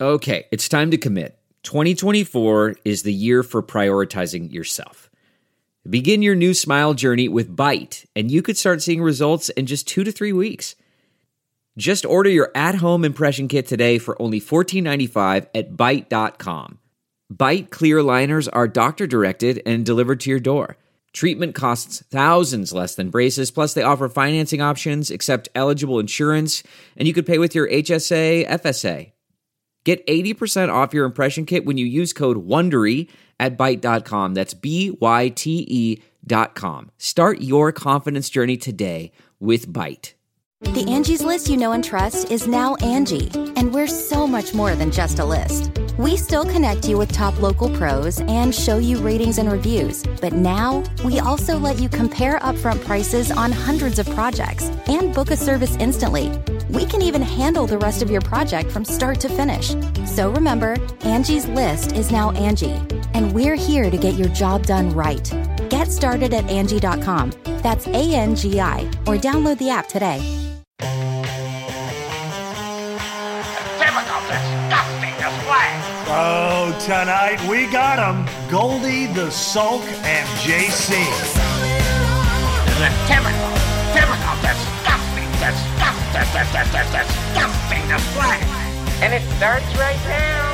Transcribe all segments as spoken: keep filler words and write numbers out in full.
Okay, it's time to commit. twenty twenty-four is the year for prioritizing yourself. Begin your new smile journey with Byte, and you could start seeing results in just two to three weeks. Just order your at-home impression kit today for only fourteen ninety-five at byte dot com. Byte clear aligners are doctor-directed and delivered to your door. Treatment costs thousands less than braces, plus they offer financing options, accept eligible insurance, and you could pay with your H S A, F S A. Get eighty percent off your impression kit when you use code WONDERY at byte dot com. That's B Y T E dot com. Start your confidence journey today with Byte. The Angie's List you know and trust is now Angie, and we're so much more than just a list. We still connect you with top local pros and show you ratings and reviews, but now we also let you compare upfront prices on hundreds of projects and book a service instantly. We can even handle the rest of your project from start to finish. So remember, Angie's List is now Angie, and we're here to get your job done right. Get started at Angie dot com. That's A N G I, or download the app today. Typical disgusting display. Oh, tonight we got them. Goldie, the Sulk, and J C. This is a typical, typical disgusting, disgusting, disgusting, disgusting display. And it starts right now.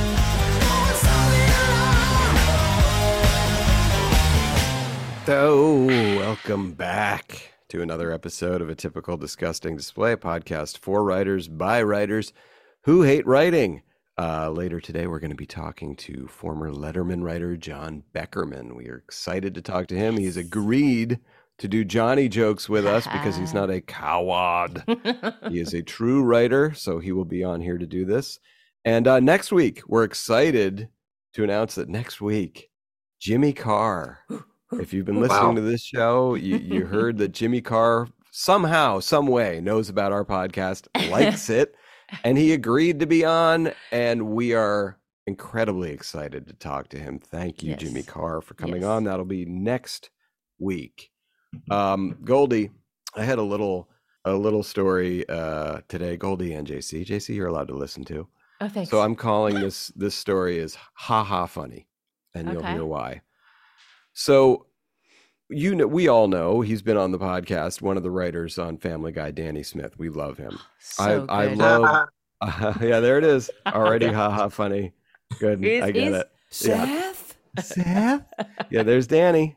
So, welcome back to another episode of A Typical Disgusting Display, a podcast for writers by writers who hate writing. Uh, later today, we're going to be talking to former Letterman writer John Beckerman. We are excited to talk to him. He's agreed to do Johnny jokes with us because he's not a coward. He is a true writer, so he will be on here to do this. And uh, next week, we're excited to announce that next week, Jimmy Carr. If you've been listening wow. to this show, you, you heard that Jimmy Carr somehow, some way knows about our podcast, likes it, and he agreed to be on, and we are incredibly excited to talk to him. Thank you, yes. Jimmy Carr, for coming yes. on. That'll be next week. Um, Goldie, I had a little a little story uh, today. Goldie and J C. J C, you're allowed to listen to. Oh, thanks. So I'm calling this this story is Ha Ha Funny, and okay. you'll hear why. So, you know, we all know he's been on the podcast. One of the writers on Family Guy, Danny Smith. We love him. So I, good. I love. Uh, yeah, there it is. Already, yeah. haha, funny. Good, is, I get is it. Seth. Yeah. Seth. Yeah, there's Danny.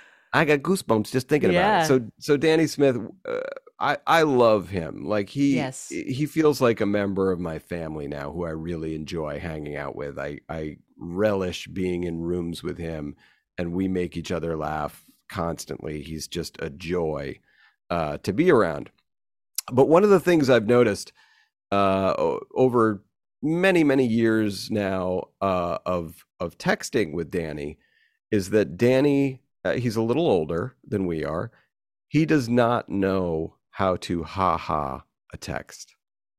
I got goosebumps just thinking yeah. about it. So, so Danny Smith, uh, I I love him. Like he yes. he feels like a member of my family now, who I really enjoy hanging out with. I I relish being in rooms with him. And we make each other laugh constantly. He's just a joy uh, to be around. But one of the things I've noticed uh, over many, many years now uh, of of texting with Danny is that Danny, uh, he's a little older than we are. He does not know how to ha-ha a text.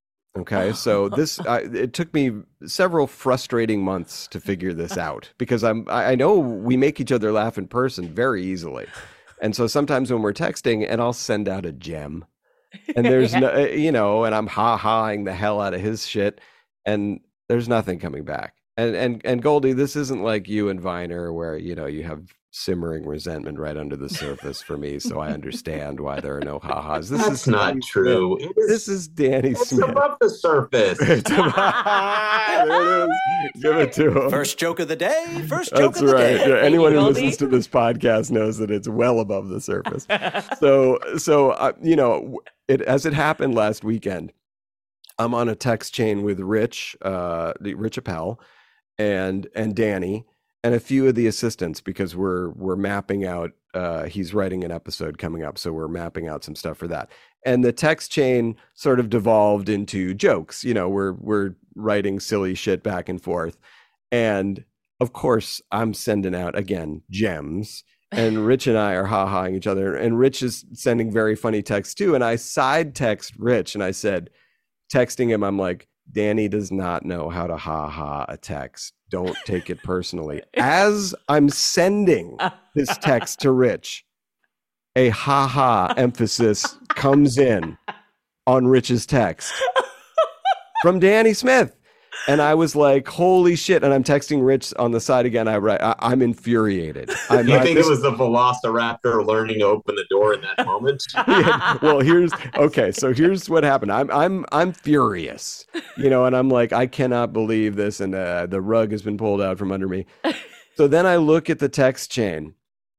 Okay, so this I, it took me several frustrating months to figure this out because I'm I know we make each other laugh in person very easily, and so sometimes when we're texting, and I'll send out a gem, and there's yeah. no you know, and I'm ha-haing the hell out of his shit, and there's nothing coming back. And and and Goldie, this isn't like you and Viner where you know you have simmering resentment right under the surface for me, so I understand why there are no ha-has. This That's is not Danny true. Smith. This is Danny it's Smith. It's above the surface. It's above... There it is. Give it to him. First joke of the day. First joke That's of the right. day. Yeah, anyone who listens to this podcast knows that it's well above the surface. so, so uh, you know, it as it happened last weekend, I'm on a text chain with Rich, uh, Rich Appel, and and Danny, and a few of the assistants because we're we're mapping out. Uh, he's writing an episode coming up, so we're mapping out some stuff for that. And the text chain sort of devolved into jokes. You know, we're we're writing silly shit back and forth, and of course, I'm sending out again gems. And Rich and I are ha-haing each other, and Rich is sending very funny texts too. And I side text Rich, and I said, texting him, I'm like, Danny does not know how to ha-ha a text. Don't take it personally. As I'm sending this text to Rich, a ha-ha emphasis comes in on Rich's text from Danny Smith. And I was like, holy shit. And I'm texting Rich on the side again. I write, I, I'm infuriated. I'm Do you not, think it was the Velociraptor learning to open the door in that moment? Yeah, well, here's okay. So here's what happened. I'm I'm I'm furious, you know, and I'm like, I cannot believe this, and uh, the rug has been pulled out from under me. So then I look at the text chain.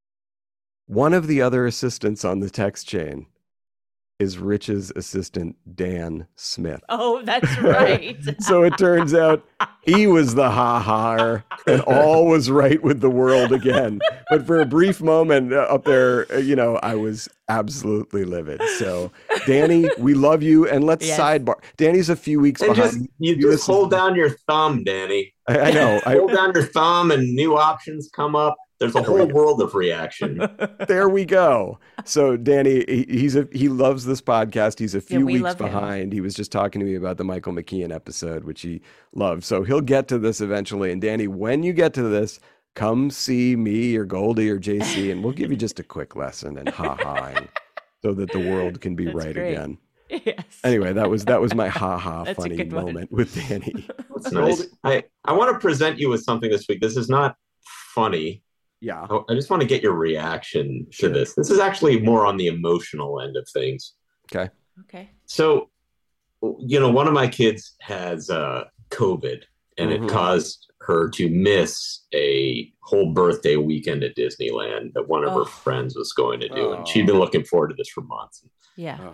One of the other assistants on the text chain is Rich's assistant, Dan Smith. Oh, that's right. So it turns out he was the ha-ha, and all was right with the world again. But for a brief moment up there, you know, I was absolutely livid. So, Danny, we love you, and let's Yes. sidebar. Danny's a few weeks And behind. just you You just listen- hold down your thumb, Danny. I, I know. I, Hold down your thumb, and new options come up. There's a whole world of reaction. there we go. So Danny, he, he's a he loves this podcast. He's a few we weeks love him. behind. He was just talking to me about the Michael McKean episode, which he loved. So he'll get to this eventually. And Danny, when you get to this, come see me or Goldie or J C, and we'll give you just a quick lesson and ha-haing so that the world can be That's right great. again. Yes. Anyway, that was that was my ha-ha That's a funny good one. moment with Danny. That's nice. I, I want to present you with something this week. This is not funny. Yeah. I I just want to get your reaction Sure. to this. This is actually more on the emotional end of things. Okay. Okay. So, you know, one of my kids has uh, COVID, and Mhm. it caused her to miss a whole birthday weekend at Disneyland that one of Oh. her friends was going to do. Oh. And she'd been looking forward to this for months. Yeah. Ugh.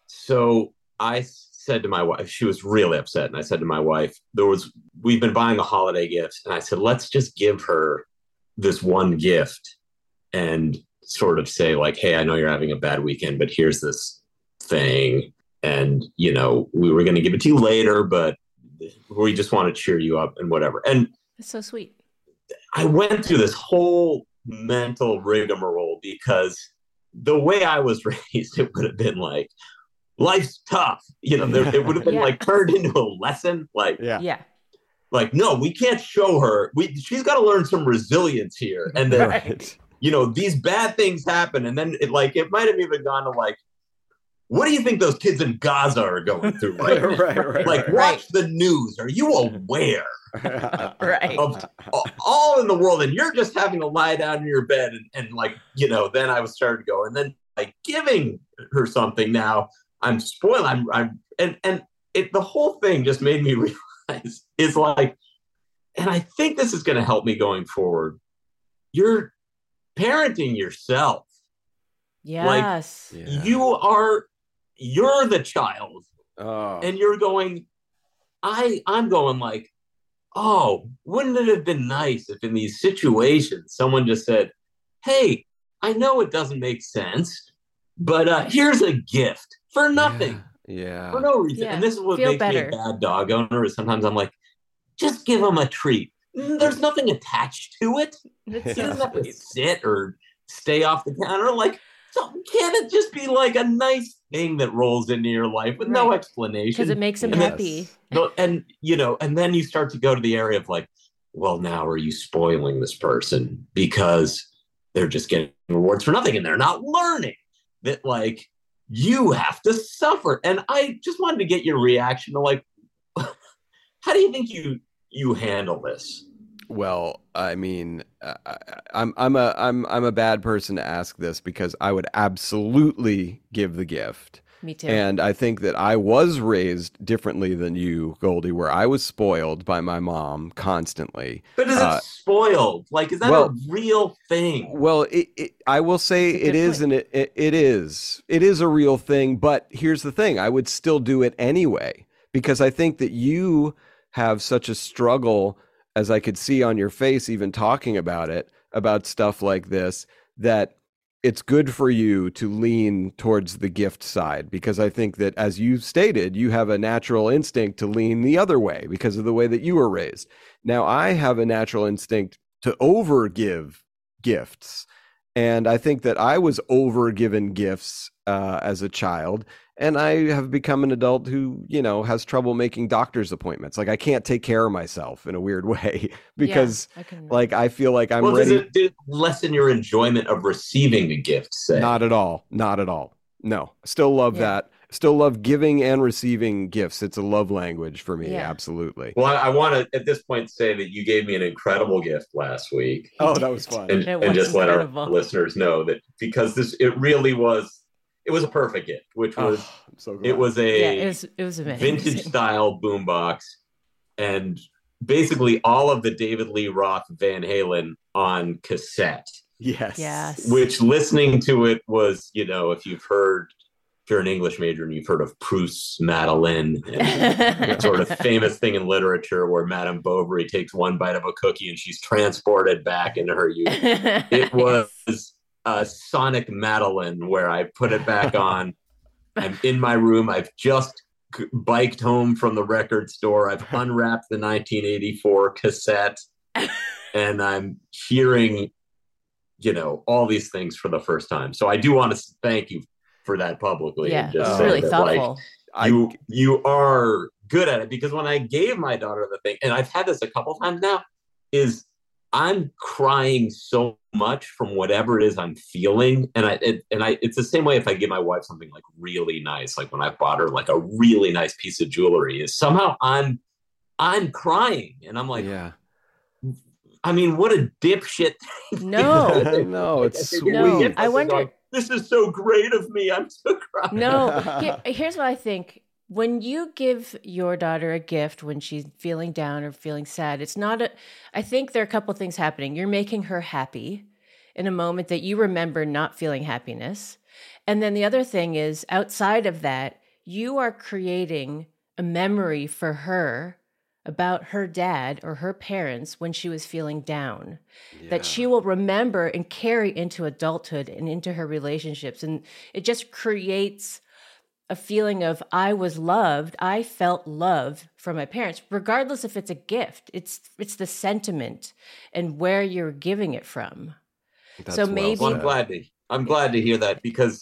So I said to my wife, she was really upset. And I said to my wife, there was, we've been buying a holiday gift. And I said, let's just give her this one gift and sort of say like, hey, I know you're having a bad weekend, but here's this thing. And, you know, we were going to give it to you later, but we just want to cheer you up and whatever. And That's so sweet. I went through this whole mental rigmarole because the way I was raised, it would have been like, life's tough. You know, there, it would have been Yeah. like turned into a lesson. Like, Yeah. Yeah. like, no, we can't show her. We she's got to learn some resilience here. And then, Right. you know, these bad things happen. And then it like it might have even gone to like, what do you think those kids in Gaza are going through right now? right, right, Like, right. watch the news. Are you aware Right. of all in the world? And you're just having to lie down in your bed and, and like, you know, then I was starting to go. And then like giving her something now, I'm spoiled. I'm, I'm, and, and it, the whole thing just made me realize is like, and I think this is going to help me going forward. You're parenting yourself. Yes. Yeah. You are, you're the child. Oh. And you're going, I, I'm going like, oh, wouldn't it have been nice if in these situations someone just said, hey, I know it doesn't make sense, but uh, here's a gift for nothing, Yeah. for no reason. Yeah. And this is what Feel makes better. me a bad dog owner is sometimes I'm like, just give them a treat. Mm, There's nothing attached to it. That's He so doesn't have to sweet. sit or stay off the counter. Like, so can't it just be like a nice thing that rolls into your life with no Right. explanation? Because it makes him And then- happy. No, and you know, and then you start to go to the area of like, well, now are you spoiling this person because they're just getting rewards for nothing and they're not learning that like you have to suffer. And I just wanted to get your reaction to like, how do you think you you handle this? Well, I mean, uh, I- I'm I'm a I'm I'm a bad person to ask this because I would absolutely give the gift. Me too. And I think that I was raised differently than you, Goldie, where I was spoiled by my mom constantly. But is Uh, it spoiled? Like, is that well- a real thing? Well, it, it, I will say That's a it good is, point. and it, it it is. It is a real thing. But here's the thing: I would still do it anyway because I think that you have such a struggle, as I could see on your face, even talking about it, about stuff like this, that it's good for you to lean towards the gift side because I think that, as you stated, you have a natural instinct to lean the other way because of the way that you were raised. Now, I have a natural instinct to overgive gifts. And I think that I was overgiven gifts uh, as a child. And I have become an adult who, you know, has trouble making doctor's appointments. Like I can't take care of myself in a weird way because Yeah, I can- like I feel like I'm well, does ready. it, did it lessen your enjoyment of receiving a gift? Say, Not at all. Not at all. No, still love Yeah. that. Still love giving and receiving gifts. It's a love language for me. Yeah. Absolutely. Well, I, I want to at this point say that you gave me an incredible gift last week. Oh, that was fun. And, It and was just let incredible. our listeners know that because this, it really was, it was a perfect gift, which was, Oh, I'm so glad. it was a Yeah, it was it was amazing. vintage style boombox and basically all of the David Lee Roth Van Halen on cassette, Yes. Yes. which listening to it was, you know, if you've heard, if you're an English major and you've heard of Proust's Madeleine, and sort of famous thing in literature where Madame Bovary takes one bite of a cookie and she's transported back into her youth. It was a Sonic Madeleine where I put it back on. I'm in my room. I've just c- biked home from the record store. I've unwrapped the nineteen eighty-four cassette and I'm hearing, you know, all these things for the first time. So I do want to thank you for that publicly. Yeah, and just it's say really that, thoughtful. Like, you you are good at it, because when I gave my daughter the thing, and I've had this a couple times now, is I'm crying so much from whatever it is I'm feeling, and I it, and I it's the same way if I give my wife something like really nice, like when I bought her like a really nice piece of jewelry, is somehow I'm I'm crying, and I'm like, Yeah. I mean, what a dipshit thing. No. No, it's Like, sweet. No, I wonder- going, this is so great of me. I'm so crying. No, here, here's what I think. When you give your daughter a gift when she's feeling down or feeling sad, it's not a, I think there are a couple things happening. You're making her happy in a moment that you remember not feeling happiness. And then the other thing is, outside of that, you are creating a memory for her about her dad or her parents when she was feeling down, that she will remember and carry into adulthood and into her relationships. And it just creates a feeling of, I was loved, I felt love from my parents, regardless if it's a gift. It's it's the sentiment and where you're giving it from. That's So well maybe- Well, I'm said. glad to I'm glad to hear that, because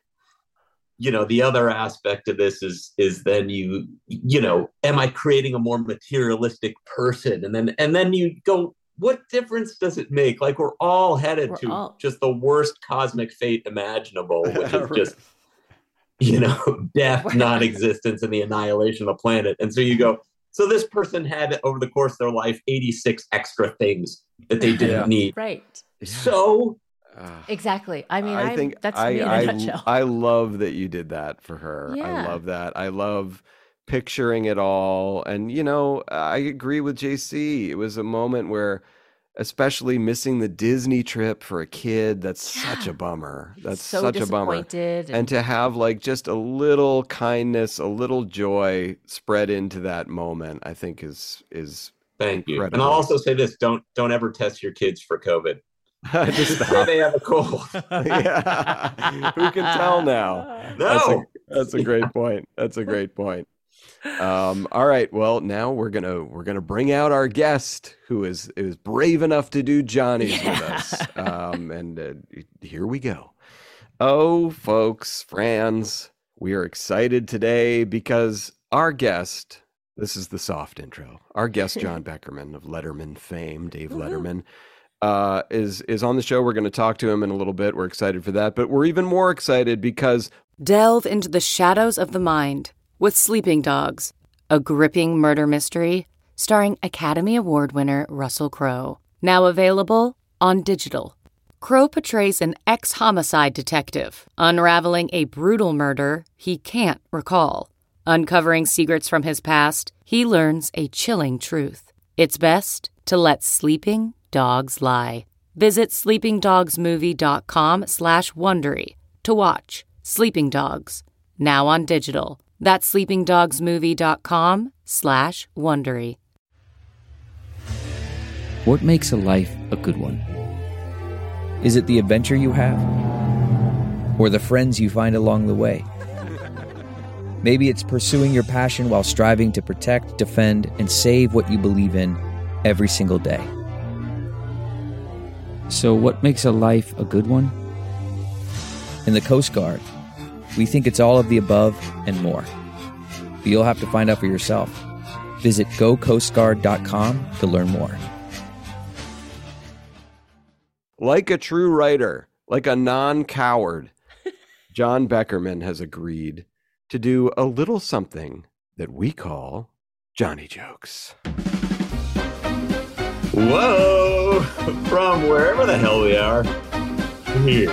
you know the other aspect of this is is then you you know am I creating a more materialistic person, and then and then you go, what difference does it make? Like, we're all headed We're to all- just the worst cosmic fate imaginable, which is Right. just you know death, non-existence, and the annihilation of the planet. And so you go, so this person had over the course of their life eighty-six extra things that they didn't Yeah. need. Right. So Ah. Exactly. I mean, I I'm, think that's I, me in a I, nutshell. I love that you did that for her. I Yeah. love that. I love picturing it all. And, you know, I agree with J C. It was a moment where, especially missing the Disney trip for a kid, that's such a bummer. That's so such a bummer. disappointed. And to have like just a little kindness, a little joy spread into that moment, I think is is thank you. And incredible. I'll also say this: don't don't ever test your kids for COVID. just Say stop. they have a cold. Yeah. Who can tell now? That's a, No. that's a great point. That's a great point. Um, all right. Well, now we're gonna we're gonna bring out our guest who is is brave enough to do Johnny's with us. Um, and uh, here we go. Oh, folks, friends, we are excited today because our guest. This is the soft intro. Our guest, John Beckerman of Letterman fame, Dave Letterman. Uh, is is on the show. We're going to talk to him in a little bit. We're excited for that, but we're even more excited because Delve into the shadows of the mind with Sleeping Dogs, a gripping murder mystery starring Academy Award winner Russell Crowe. Now available on digital. Crowe portrays an ex-homicide detective unraveling a brutal murder he can't recall. Uncovering secrets from his past, he learns a chilling truth. It's best to let sleeping dogs lie. Visit sleepingdogsmovie.com slash Wondery to watch Sleeping Dogs, now on digital. That's sleepingdogsmovie.com slash Wondery. What makes a life a good one? Is it the adventure you have? Or the friends you find along the way? Maybe it's pursuing your passion while striving to protect, defend, and save what you believe in every single day. So what makes a life a good one? In the Coast Guard, we think it's all of the above and more. But you'll have to find out for yourself. Visit go coast guard dot com to learn more. like a true writer, like a non-coward, John Beckerman has agreed to do a little something that we call Johnny Jokes. Whoa! From wherever the hell we are. Here.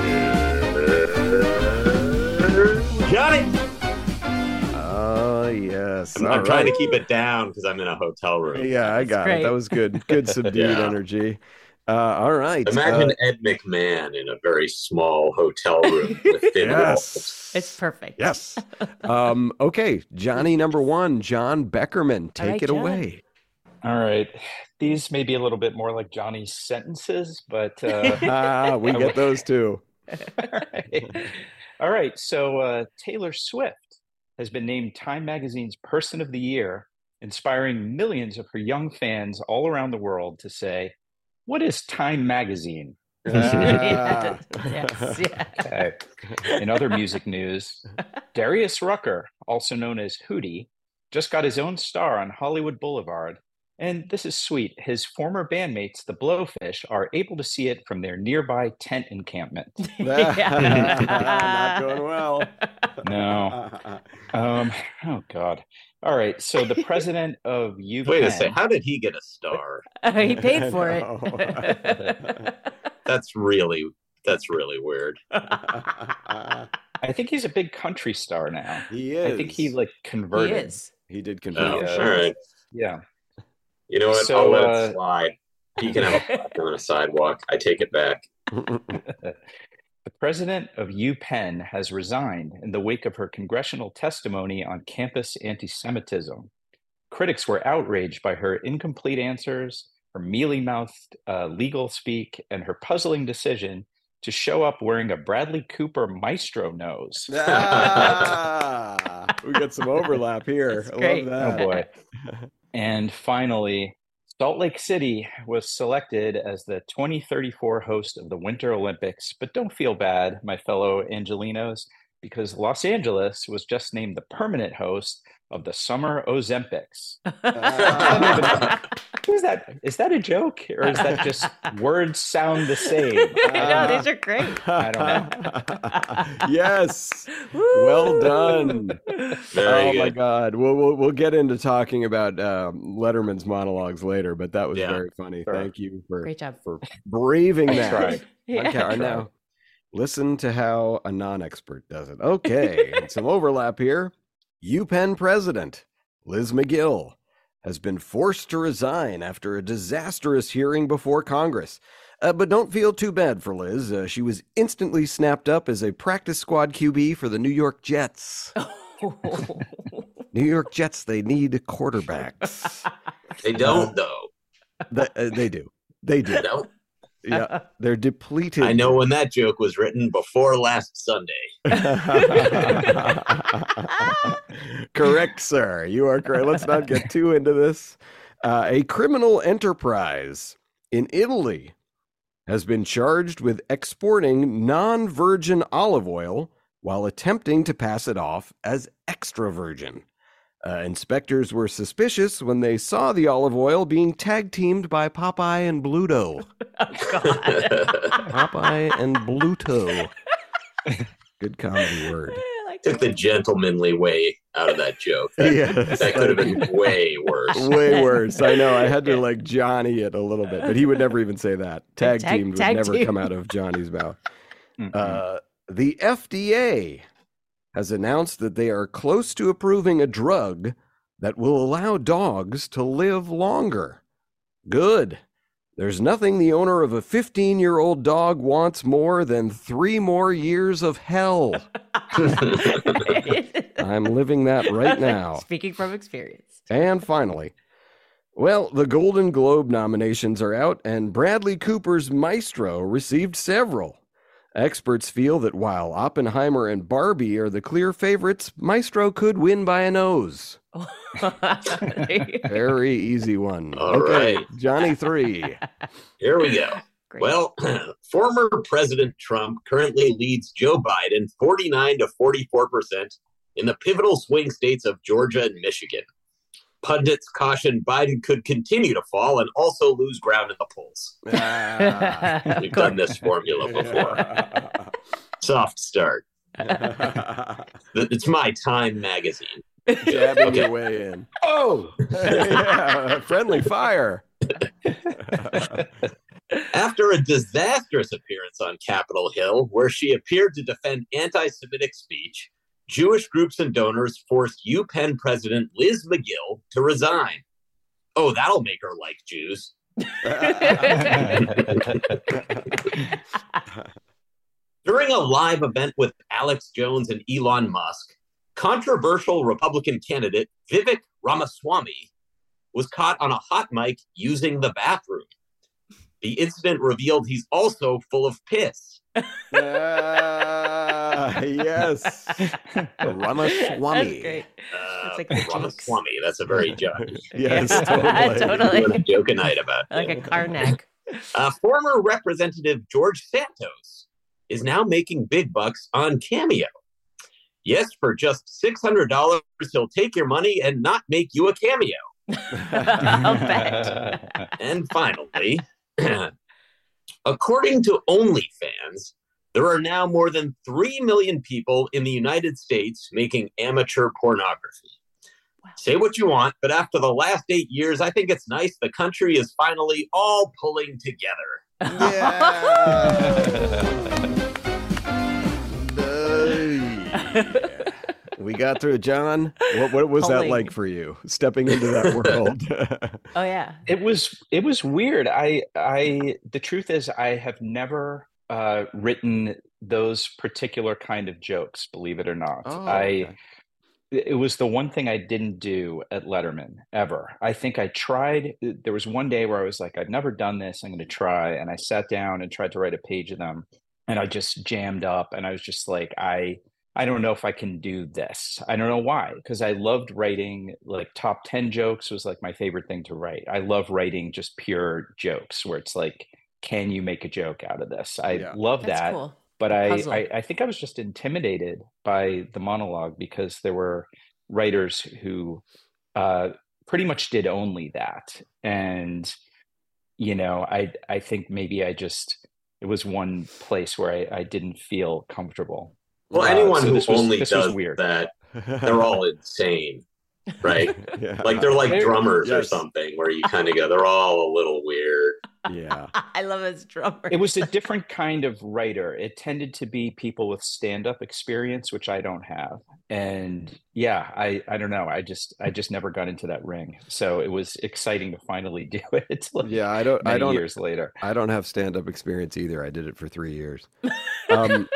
Johnny! Oh, yes. I'm, All I'm right. trying to keep it down because I'm in a hotel room. Yeah, I got great. it. That was good. Good subdued Yeah. energy. Uh, all right. Imagine Uh, Ed McMahon in a very small hotel room with thin walls. yes. It's perfect. Yes. Um, okay. Johnny number one, John Beckerman. Take right, it John. away. All right. These may be a little bit more like Johnny's sentences, but uh, Ah, we I get will- those too. all right. All right. So uh, Taylor Swift has been named Time Magazine's Person of the Year, inspiring millions of her young fans all around the world to say, "What is Time Magazine?" Ah. Yes, yeah. Okay. In other music news, Darius Rucker, also known as Hootie, just got his own star on Hollywood Boulevard. And this is sweet. His former bandmates, the Blowfish, are able to see it from their nearby tent encampment. Not going well. No. Um, oh, God. All right. So the president of UPenn. Wait a second. How did he get a star? He paid for it. That's really, that's really weird. I think he's a big country star now. He is. I think he like He converted. is. He did Oh, convert. Yeah. all right. Yeah. You know what? So, I'll let uh, it slide. He can have a platform on a sidewalk. I take it back. The president of UPenn has resigned in the wake of her congressional testimony on campus anti-Semitism. Critics were outraged by her incomplete answers, her mealy-mouthed uh, legal speak, and her puzzling decision to show up wearing a Bradley Cooper Maestro nose. Ah, we got some overlap here. That's I great. love Oh that. boy. And finally, Salt Lake City was selected as the twenty thirty-four host of the Winter Olympics. But don't feel bad, my fellow Angelinos, because Los Angeles was just named the permanent host of the Summer Ozempics. Ah. Is that is that a joke, or is that just words sound the same? No, these are great. I don't know. Yes. Well done. Very oh my good. God. We'll, we'll we'll get into talking about um, Letterman's monologues later, but that was Yeah. very funny. Sure. Thank you for Great job. for braving I that. tried. Yeah. Okay, and now listen to how a non-expert does it. Okay, and some overlap here. UPenn president Liz McGill has been forced to resign after a disastrous hearing before Congress. Uh, but don't feel too bad for Liz. Uh, she was instantly snapped up as a practice squad Q B for the New York Jets. New York Jets, they need quarterbacks. They don't, though. They, uh, they do. They do. They don't. Yeah, they're depleted. I know when that joke was written before last Sunday. Correct, sir. You are correct. Let's not get too into this. Uh, a criminal enterprise in Italy has been charged with exporting non-virgin olive oil while attempting to pass it off as extra virgin. Uh, inspectors were suspicious when they saw the olive oil being tag-teamed by Popeye and Bluto. Popeye and Bluto. Good comedy word. Took the gentlemanly way out of that joke. Yes. That could have been way worse. Way worse. I know. I had to like Johnny it a little bit, but he would never even say that. Tag, Tag- teamed would tag never team. come out of Johnny's mouth. Mhm. Uh, the F D A has announced that they are close to approving a drug that will allow dogs to live longer. Good. There's nothing the owner of a fifteen-year-old dog wants more than three more years of hell. I'm living that right now. Speaking from experience. And finally, well, the Golden Globe nominations are out, and Bradley Cooper's Maestro received several. Experts feel that while Oppenheimer and Barbie are the clear favorites, Maestro could win by a nose. Very easy one. All okay, right. Johnny three. Here we go. Great. Well, former President Trump currently leads Joe Biden forty-nine to forty-four percent in the pivotal swing states of Georgia and Michigan. Pundits caution Biden could continue to fall and also lose ground in the polls. Ah. We've done this formula before. Soft start. It's my Time magazine. Jabbing Okay. your way in. Oh, yeah, friendly fire. After a disastrous appearance on Capitol Hill, where she appeared to defend anti-Semitic speech, Jewish groups and donors forced UPenn President Liz McGill to resign. Oh, that'll make her like Jews. During a live event with Alex Jones and Elon Musk, controversial Republican candidate Vivek Ramaswamy was caught on a hot mic using the bathroom. The incident revealed he's also full of piss. Uh, yes. Ramaswamy. That's great. Uh, That's like the jokes. Ramaswamy, that's a very Johnny. Yes, Yeah. totally. Totally. What a joke a night about. Like a Karnak. Uh, former Representative George Santos is now making big bucks on Cameo. Yes, for just six hundred dollars, he'll take your money and not make you a cameo. I'll bet. And finally, according to OnlyFans, there are now more than three million people in the United States making amateur pornography. Wow. Say what you want, but after the last eight years, I think it's nice the country is finally all pulling together. Yeah. We got through it, John. What, what was that Pulling. like for you, stepping into that world? Oh yeah. It was it was weird. I I the truth is I have never uh, written those particular kind of jokes, believe it or not. Oh, I okay. it was the one thing I didn't do at Letterman ever. I think I tried. There was one day where I was like, I've never done this. I'm going to try. And I sat down and tried to write a page of them. And I just jammed up. And I was just like, I I don't know if I can do this. I don't know why. Because I loved writing, like top ten jokes was like my favorite thing to write. I love writing just pure jokes where it's like, can you make a joke out of this? I Yeah. love That's that. cool. But I, Puzzle. I, I think I was just intimidated by the monologue because there were writers who uh, pretty much did only that. And, you know, I I think maybe I just, it was one place where I, I didn't feel comfortable. Well, Uh, anyone so who this was- only this was does weird. that, they're all insane, right? Yeah. Like they're like They're- drummers or yes. something, where you kind of go, they're all a little weird. Yeah. I love his drummer. It was a different kind of writer. It tended to be people with stand-up experience, which I don't have. And yeah, I, I don't know. I just I just never got into that ring. So it was exciting to finally do it. Like Yeah, I don't. many I don't. years later. I don't have stand-up experience either. I did it for three years. Um,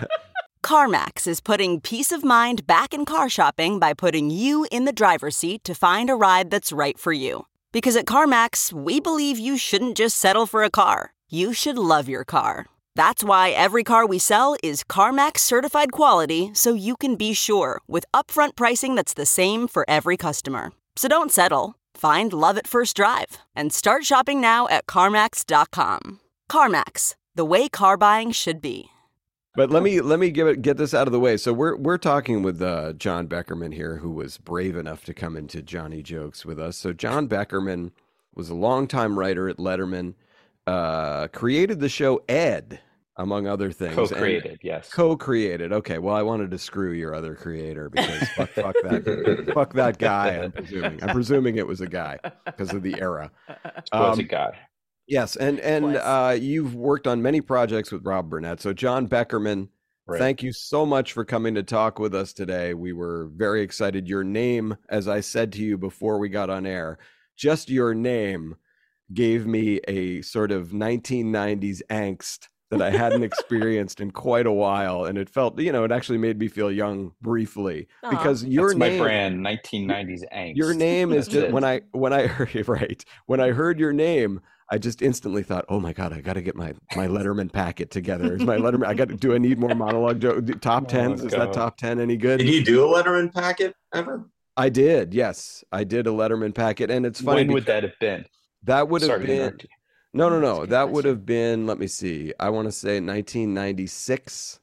CarMax is putting peace of mind back in car shopping by putting you in the driver's seat to find a ride that's right for you. Because at CarMax, we believe you shouldn't just settle for a car. You should love your car. That's why every car we sell is CarMax certified quality, so you can be sure with upfront pricing that's the same for every customer. So don't settle. Find love at first drive and start shopping now at CarMax dot com. CarMax, the way car buying should be. But let me let me give it get this out of the way. So we're we're talking with uh, John Beckerman here, who was brave enough to come into Johnny Jokes with us. So John Beckerman was a longtime writer at Letterman, uh, created the show Ed, among other things. Co-created, And- yes. Co-created. Okay, well, I wanted to screw your other creator because fuck, fuck that, fuck that guy. I'm presuming. I'm presuming it was a guy because of the era. Was a Um, guy. Yes, and and Was. uh, you've worked on many projects with Rob Burnett. So John Beckerman, Right. thank you so much for coming to talk with us today. We were very excited. Your name, as I said to you before we got on air, just your name gave me a sort of nineteen nineties angst that I hadn't experienced in quite a while, and it felt, you know, it actually made me feel young briefly Aw. because your That's name, my brand, nineteen nineties angst. your name is That's just it. when I when I heard right when I heard your name, I just instantly thought, oh my god, I got to get my my Letterman packet together. Is my Letterman? I got to do. I need more monologue joke top tens. Oh, Is that God. top ten any good? Did you do a Letterman packet ever? I did. Yes, I did a Letterman packet, and it's funny. When would that have been? That would have Sorry to been. interrupt you. No, no, That's a no. good That would question. have been. Let me see. I want to say nineteen ninety-six.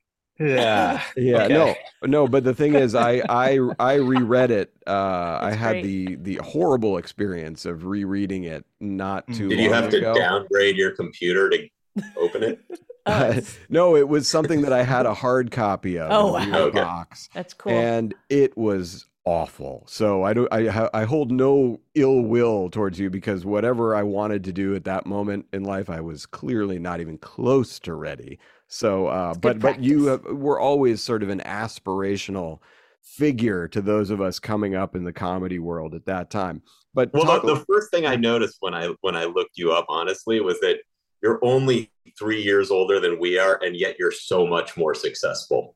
Yeah. Yeah, Okay. no, no. But the thing is, I I I reread it. Uh, I That's had great. the the horrible experience of rereading it not too Did long you have to ago. downgrade your computer to open it? Oh, no, it was something that I had a hard copy of. Oh, in wow. a Okay. box. That's cool. And it was awful. So I don't. I I hold no ill will towards you because whatever I wanted to do at that moment in life, I was clearly not even close to ready. So, uh, but but you have, were always sort of an aspirational figure to those of us coming up in the comedy world at that time. But well, talk, the, the first thing I noticed when I when I looked you up, honestly, was that you're only three years older than we are, and yet you're so much more successful.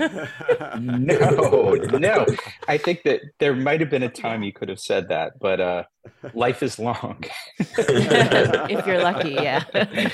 No, no. I think that there might have been a time you could have said that, but uh, life is long. If you're lucky, yeah.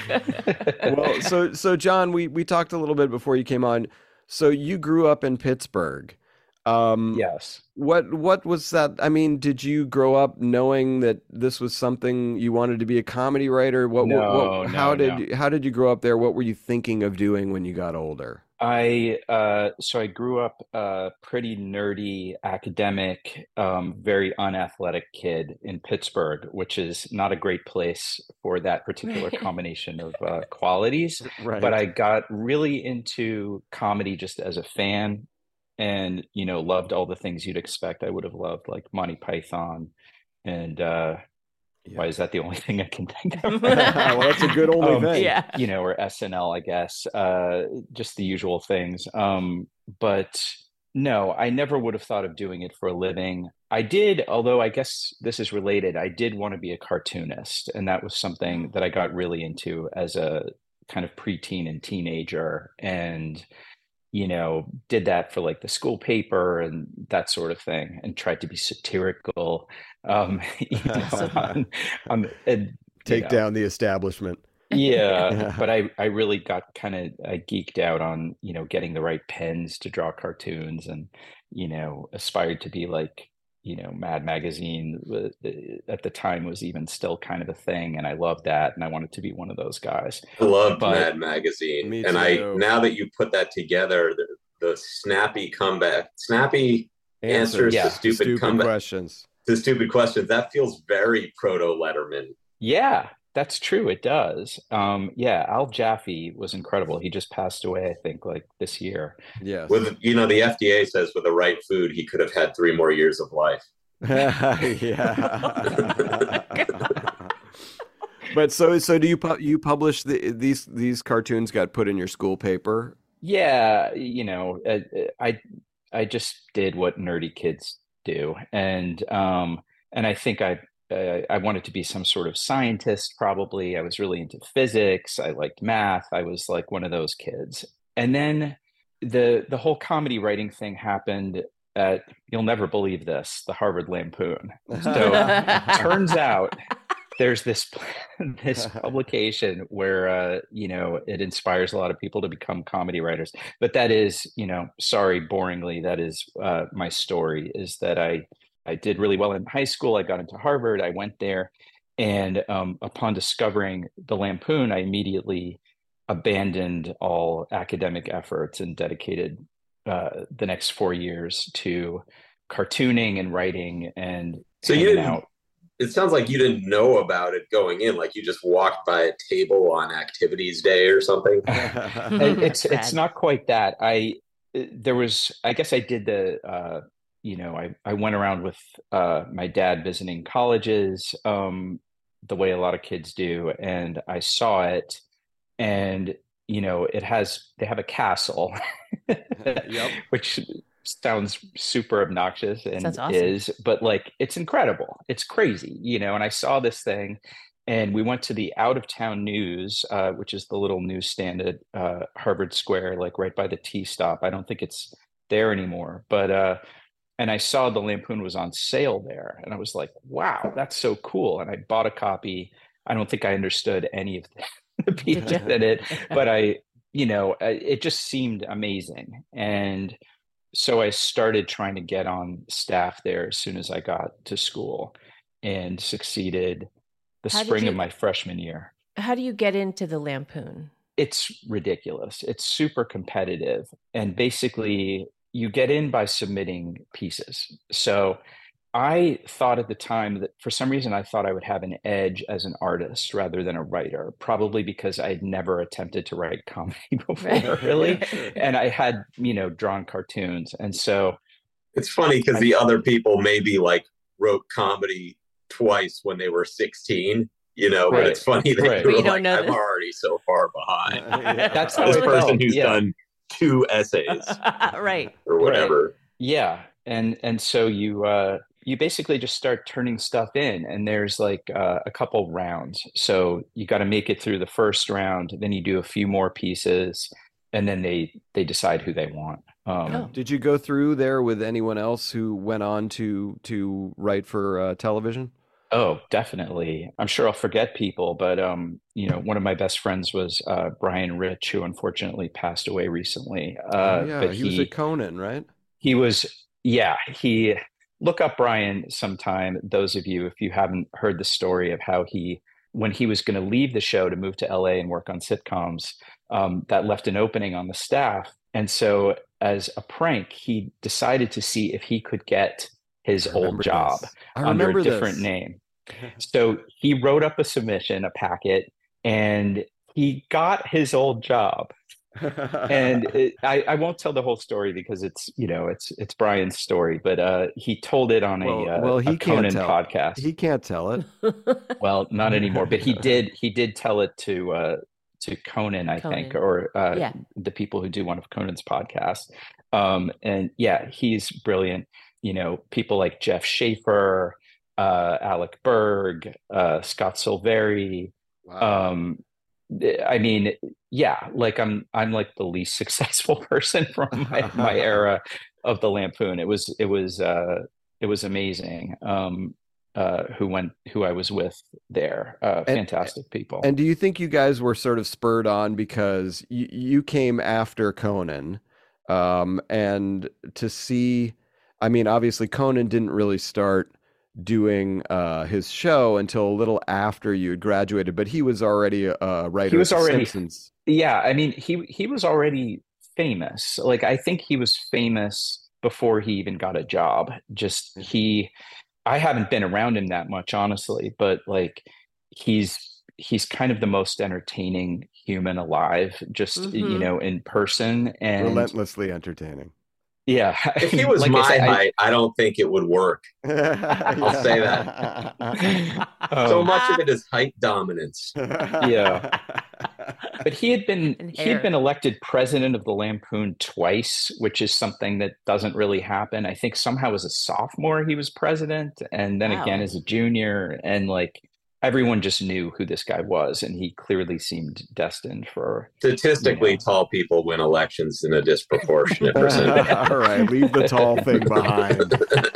well, so so John, we we talked a little bit before you came on. So you grew up in Pittsburgh. Um, yes. What what was that? I mean, did you grow up knowing that this was something you wanted to be a comedy writer? What, no, what, what how no, did no. you, how did you grow up there? What were you thinking of doing when you got older? I uh, so I grew up a pretty nerdy, academic, um, very unathletic kid in Pittsburgh, which is not a great place for that particular combination of uh, qualities. Right. But I got really into comedy just as a fan, and you know, loved all the things you'd expect I would have loved, like Monty Python, and uh, Yeah. why is that the only thing I can think of? Well, that's a good only Um, thing. Yeah. you know, or S N L, I guess, uh, just the usual things. Um, but no, I never would have thought of doing it for a living. I did, although I guess this is related, I did want to be a cartoonist. And that was something that I got really into as a kind of preteen and teenager. And, you know, did that for like the school paper and that sort of thing, and tried to be satirical. Um, you know, on, on, and, Take you know, down the establishment. yeah, Yeah. but I, I really got kind of I geeked out on, you know, getting the right pens to draw cartoons, and, you know, aspired to be like, you know, Mad Magazine uh, at the time was even still kind of a thing. And I loved that. And I wanted to be one of those guys. I loved But- Mad Magazine. Me And I too. now that you put that together, the, the snappy comeback, snappy answers Yeah. to stupid, Stupid comeback, questions. to stupid questions, that feels very proto Letterman. Yeah, that's true. It does. Um, yeah, Al Jaffe was incredible. He just passed away, I think, like this year. Yes. With, you know, the F D A says with the right food, he could have had three more years of life. yeah. But so so do you pu- you publish the, these these cartoons got put in your school paper? Yeah, you know, I I, I just did what nerdy kids do, and um, and I think I. Uh, I wanted to be some sort of scientist, probably. I was really into physics. I liked math. I was like one of those kids. And then the the whole comedy writing thing happened at, you'll never believe this, the Harvard Lampoon. So turns out there's this this publication where uh, you know, it inspires a lot of people to become comedy writers. But that is, you know, sorry, boringly, that is uh, my story, is that I I did really well in high school. I got into Harvard. I went there. And um, upon discovering the Lampoon, I immediately abandoned all academic efforts and dedicated uh, the next four years to cartooning and writing and So you hanging didn't, out. it sounds like you didn't know about it going in, like you just walked by a table on activities day or something. It- it's it's not quite that. I there was I guess I did the uh, you know, I, I went around with uh, my dad visiting colleges, um, the way a lot of kids do, and I saw it, and you know, it has they have a castle, Yep. which sounds super obnoxious and Sounds awesome. is, but like it's incredible, it's crazy, you know. And I saw this thing, and we went to the Out of Town News, uh, which is the little newsstand at uh, Harvard Square, like right by the T stop. I don't think it's there anymore, but. Uh, And I saw the Lampoon was on sale there. And I was like, wow, that's so cool. And I bought a copy. I don't think I understood any of the pieces in it, but I, you know, it just seemed amazing. And so I started trying to get on staff there as soon as I got to school, and succeeded the How did spring you- of my freshman year. How do you get into the Lampoon? It's ridiculous. It's super competitive. And basically, you get in by submitting pieces. So I thought at the time that for some reason I thought I would have an edge as an artist rather than a writer, probably because I had never attempted to write comedy before, really. And I had, you know, drawn cartoons. And so it's funny because the other people maybe like wrote comedy twice when they were sixteen, you know, right. But it's funny that right. you were like, I'm already so far behind. That's how this it person felt. who's yeah. done two essays. Right. Or whatever. Right. Yeah. And and so you uh you basically just start turning stuff in, and there's like uh, a couple rounds. So you got to make it through the first round, then you do a few more pieces, and then they they decide who they want. Um, oh. Did you go through there with anyone else who went on to to write for uh, television? Oh, definitely. I'm sure I'll forget people, but um, you know, one of my best friends was uh, Brian Rich, who unfortunately passed away recently. Uh, oh, yeah, but he, he was at Conan, right? He was, yeah, he. Look up Brian sometime, those of you, if you haven't heard the story of how he, when he was going to leave the show to move to L A and work on sitcoms, um, that left an opening on the staff. And so as a prank, he decided to see if he could get his old job under a different this. name. So he wrote up a submission, a packet, and he got his old job. and it, I, I won't tell the whole story because it's, you know, it's it's Brian's story, but uh, he told it on well, a, uh, well, he a Conan tell. podcast. He can't tell it. Well, not anymore, but he did. He did tell it to uh, to Conan, I Conan. think, or uh, yeah. the people who do one of Conan's podcasts. Um, and yeah, he's brilliant. You know, people like Jeff Schaefer, uh, Alec Berg, uh, Scott Silveri. Wow. Um, I mean, yeah, like I'm, I'm like the least successful person from my, my era of the Lampoon. It was, it was, uh, it was amazing. Um, uh, who went, who I was with there, uh, and, fantastic people. And do you think you guys were sort of spurred on because you, you came after Conan, um, and to see, I mean, obviously Conan didn't really start doing uh his show until a little after you had graduated, but he was already a writer. He was already, Simpsons. Yeah. I mean, he he was already famous. Like I think he was famous before he even got a job. Just he, I haven't been around him that much, honestly, but like he's he's kind of the most entertaining human alive. Just mm-hmm. you know, in person and relentlessly entertaining. Yeah. If he was like my I, said, height, I, I don't think it would work. I'll say that. Um, so much of it is height dominance. Yeah. But he had been he had been elected president of the Lampoon twice, which is something that doesn't really happen. I think somehow as a sophomore he was president, and then wow. again as a junior, and like everyone just knew who this guy was, and he clearly seemed destined for. Statistically, you know. Tall people win elections in a disproportionate percentage. All right, leave the tall thing behind.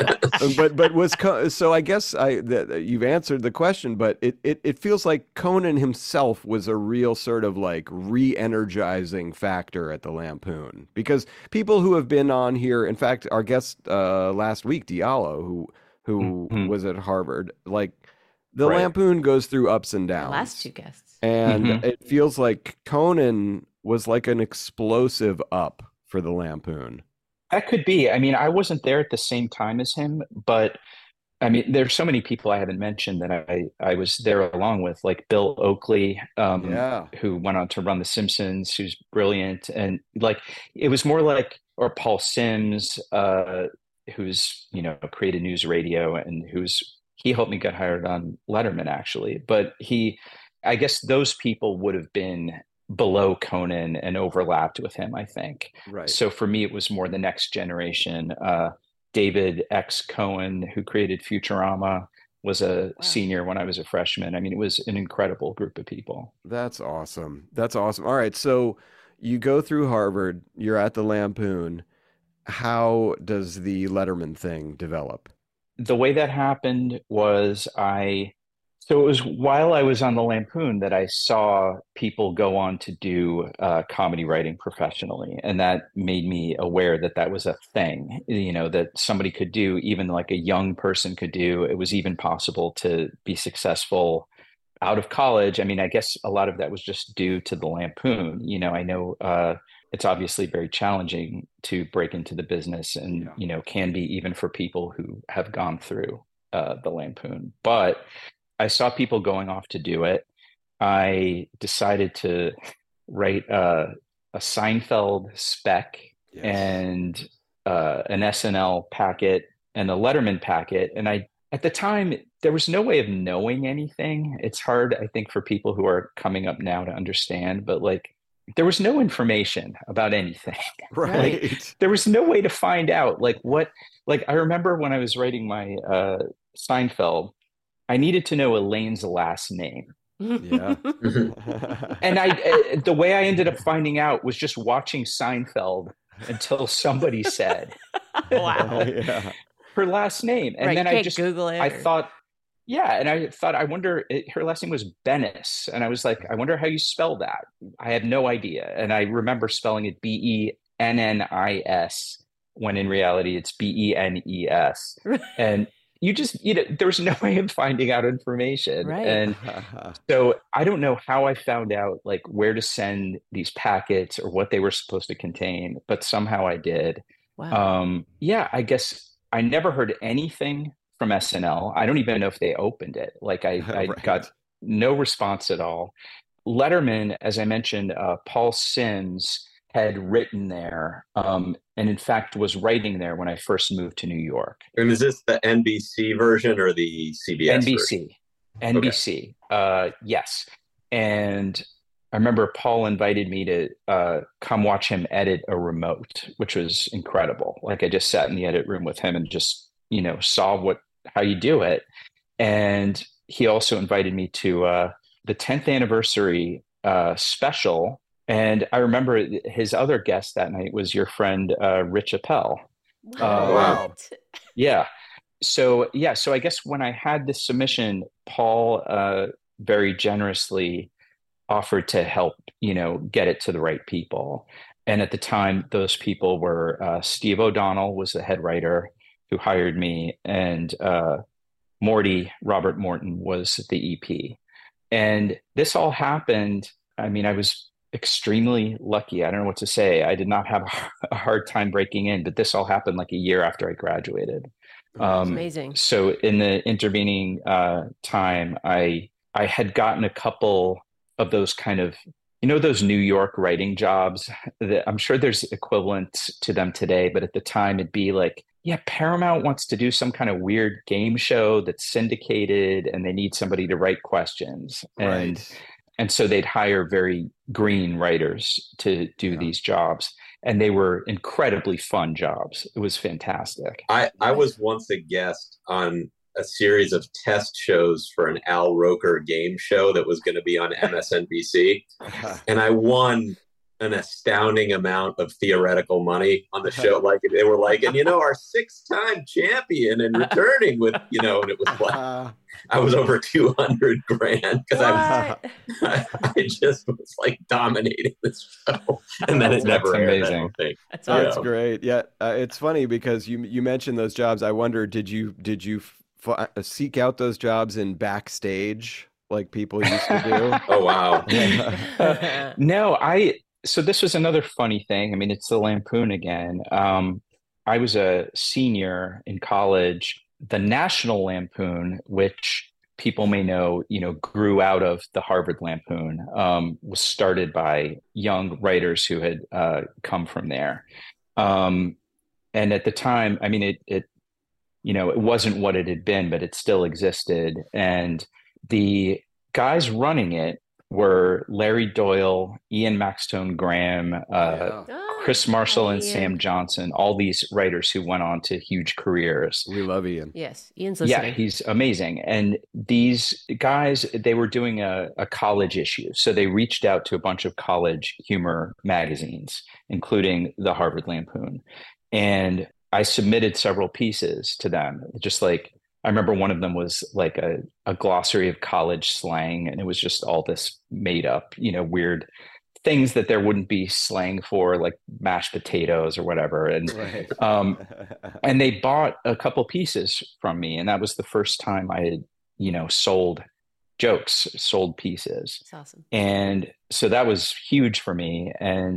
but but was so? I guess I that you've answered the question, but it, it it feels like Conan himself was a real sort of like re-energizing factor at the Lampoon, because people who have been on here, in fact, our guest uh, last week, Diallo, who who mm-hmm. was at Harvard, like. The right. Lampoon goes through ups and downs. The last two guests. And mm-hmm. it feels like Conan was like an explosive up for the Lampoon. That could be. I mean, I wasn't there at the same time as him, but I mean, there's so many people I haven't mentioned that I, I was there along with, like Bill Oakley, um, yeah. who went on to run The Simpsons, who's brilliant. And like, it was more like, or Paul Sims, uh, who's, you know, created News Radio and who's, he helped me get hired on Letterman, actually. But he, I guess those people would have been below Conan and overlapped with him, I think. Right. So for me, it was more the next generation. Uh, David X. Cohen, who created Futurama, was a wow. senior when I was a freshman. I mean, it was an incredible group of people. That's awesome. That's awesome. All right. So you go through Harvard, you're at the Lampoon. How does the Letterman thing develop? The way that happened was I, so it was while I was on the Lampoon that I saw people go on to do uh, comedy writing professionally. And that made me aware that that was a thing, you know, that somebody could do, even like a young person could do. It was even possible to be successful out of college. I mean, I guess a lot of that was just due to the Lampoon. You know, I know uh, it's obviously very challenging to break into the business, and Yeah. you know, can be even for people who have gone through uh, the Lampoon. But I saw people going off to do it. I decided to write a, a Seinfeld spec Yes. and uh, an S N L packet and a Letterman packet. And I, at the time, there was no way of knowing anything. It's hard, I think, for people who are coming up now to understand, but like, there was no information about anything. Right. Like, there was no way to find out like what, like, I remember when I was writing my uh, Seinfeld, I needed to know Elaine's last name. Yeah. And I, uh, the way I ended up finding out was just watching Seinfeld until somebody said, Wow. Yeah. her last name. And Right, then you I can't just, Google it I or- thought, yeah. And I thought, I wonder, it, her last name was Bennis. And I was like, I wonder how you spell that. I had no idea. And I remember spelling it B E N N I S, when in reality it's B E N E S. And you just, you know, there was no way of finding out information. Right. And so I don't know how I found out like where to send these packets or what they were supposed to contain, but somehow I did. Wow. Um, yeah, I guess I never heard anything from S N L. I don't even know if they opened it. Like I, I Right. got no response at all. Letterman, as I mentioned, uh, Paul Sims had written there, um, and in fact was writing there when I first moved to New York. And is this the N B C version or the C B S N B version? C. N B C. Uh, yes. And I remember Paul invited me to uh, come watch him edit a remote, which was incredible. Like I just sat in the edit room with him and just, you know, saw what, how you do it. And he also invited me to uh, the tenth anniversary uh, special. And I remember his other guest that night was your friend, uh, Rich Appel. What? Uh, wow. Yeah. So, yeah. So I guess when I had this submission, Paul uh, very generously offered to help, you know, get it to the right people. And at the time, those people were uh, Steve O'Donnell was the head writer who hired me, and uh, Morty, Robert Morton, was the E P. And this all happened. I mean, I was extremely lucky. I don't know what to say. I did not have a hard time breaking in, but this all happened like a year after I graduated. Um, Amazing. So in the intervening uh, time, I I had gotten a couple of those kind of, you know, those New York writing jobs that I'm sure there's equivalents to them today, but at the time it'd be like, yeah, Paramount wants to do some kind of weird game show that's syndicated and they need somebody to write questions. And Right. and so they'd hire very green writers to do Yeah. these jobs. And they were incredibly fun jobs. It was fantastic. I, I was once a guest on a series of test shows for an Al Roker game show that was going to be on M S N B C. And I won an astounding amount of theoretical money on the show. Like they were like, and you know, our six-time champion and returning with, you know, and it was like, I was over two hundred grand because I was, I, I just was like dominating this show. And then it That's never aired, I amazing. don't think. That's Yeah. That's great. Yeah, uh, it's funny because you you mentioned those jobs. I wonder, did you did you f- seek out those jobs in backstage like people used to do? Oh, wow. No, I, so this was another funny thing. I mean, it's the Lampoon again. Um, I was a senior in college. The National Lampoon, which people may know, you know, grew out of the Harvard Lampoon, um, was started by young writers who had uh, come from there. Um, and at the time, I mean, it, it, you know, it wasn't what it had been, but it still existed. And the guys running it were Larry Doyle, Ian Maxtone Graham, uh, Yeah. Oh, Chris Marshall, and Ian. Sam Johnson, all these writers who went on to huge careers. We love Ian. Yes, Ian's Yeah, listening. he's amazing. And these guys, they were doing a, a college issue. So they reached out to a bunch of college humor magazines, including the Harvard Lampoon. And I submitted several pieces to them, just like, I remember one of them was like a, a glossary of college slang, and it was just all this made up, you know, weird things that there wouldn't be slang for, like mashed potatoes or whatever. And Right. um, and they bought a couple pieces from me, and that was the first time I had, you know, sold jokes, sold pieces. That's awesome. And so that was huge for me. And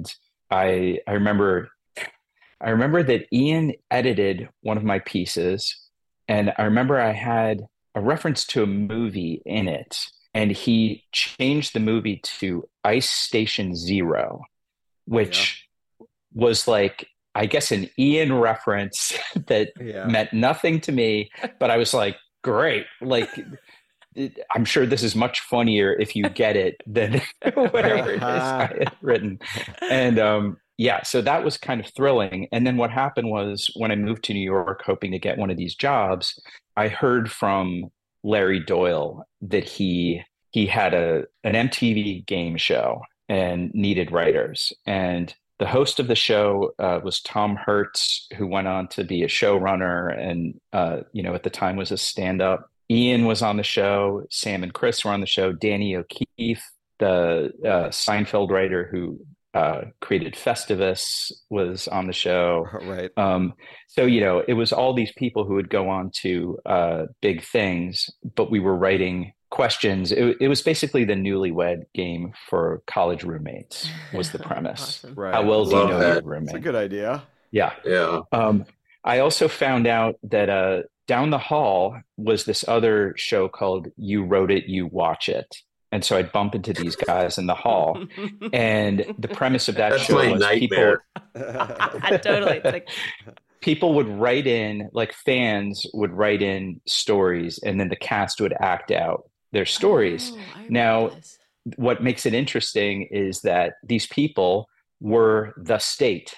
I I remember I remember that Ian edited one of my pieces, and I remember I had a reference to a movie in it, and he changed the movie to Ice Station Zero, which yeah. was like, I guess, an Ian reference that yeah. meant nothing to me, but I was like, great. Like, it, I'm sure this is much funnier if you get it than whatever it is I had written. And um, yeah, so that was kind of thrilling. And then what happened was when I moved to New York, hoping to get one of these jobs, I heard from Larry Doyle that he he had a an M T V game show and needed writers. And the host of the show uh, was Tom Hertz, who went on to be a showrunner and, uh, you know, at the time was a stand-up. Ian was on the show. Sam and Chris were on the show. Danny O'Keefe, the uh, Seinfeld writer who uh, created Festivus, was on the show. Right. Um, so, you know, it was all these people who would go on to uh, big things, but we were writing questions. It, it was basically the Newlywed Game for college roommates was the premise. Awesome. Right. How well do you know your roommate? It's a good idea. Yeah. Yeah. Um, I also found out that uh, down the hall was this other show called You Wrote It, You Watch It. And so I'd bump into these guys in the hall. And the premise of that That's show my was nightmare. people Totally. It's like, people would write in, like fans would write in stories, and then the cast would act out their stories. oh, I Now, this. what makes it interesting is that these people were the state.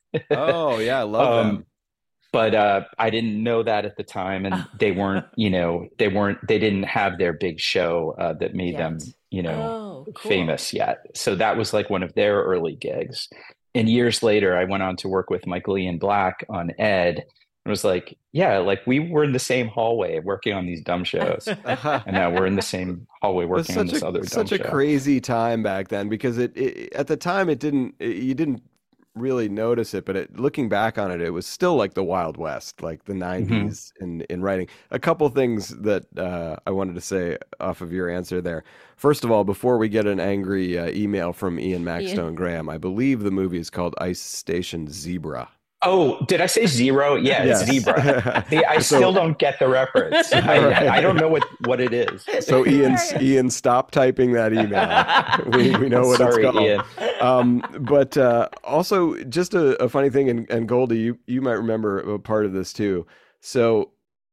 Oh, yeah. I love Um, them. But uh, I didn't know that at the time, and they weren't, you know, they weren't, they didn't have their big show uh, that made Yet. them, you know, Oh, cool. famous yet. So that was like one of their early gigs. And years later, I went on to work with Michael Ian Black on Ed. And was like, yeah, like we were in the same hallway working on these dumb shows, and now we're in the same hallway working on this a, other dumb such show. a crazy time back then, because it, it at the time it didn't it, you didn't really notice it, but it, looking back on it, it was still like the Wild West, like the nineties in in writing. A couple things that uh, I wanted to say off of your answer there. First of all, before we get an angry uh, email from Ian Maxstone Ian. Graham, I believe the movie is called Ice Station Zebra. Oh, did I say zero? Yeah, Yes. it's zebra. See, I So- still don't get the reference. I, I don't know what, what it is. So Ian, Ian, stop typing that email. We, we know what Sorry, it's called. Ian. Um, but uh, also, just a, a funny thing, and, and Goldie, you you might remember a part of this too. So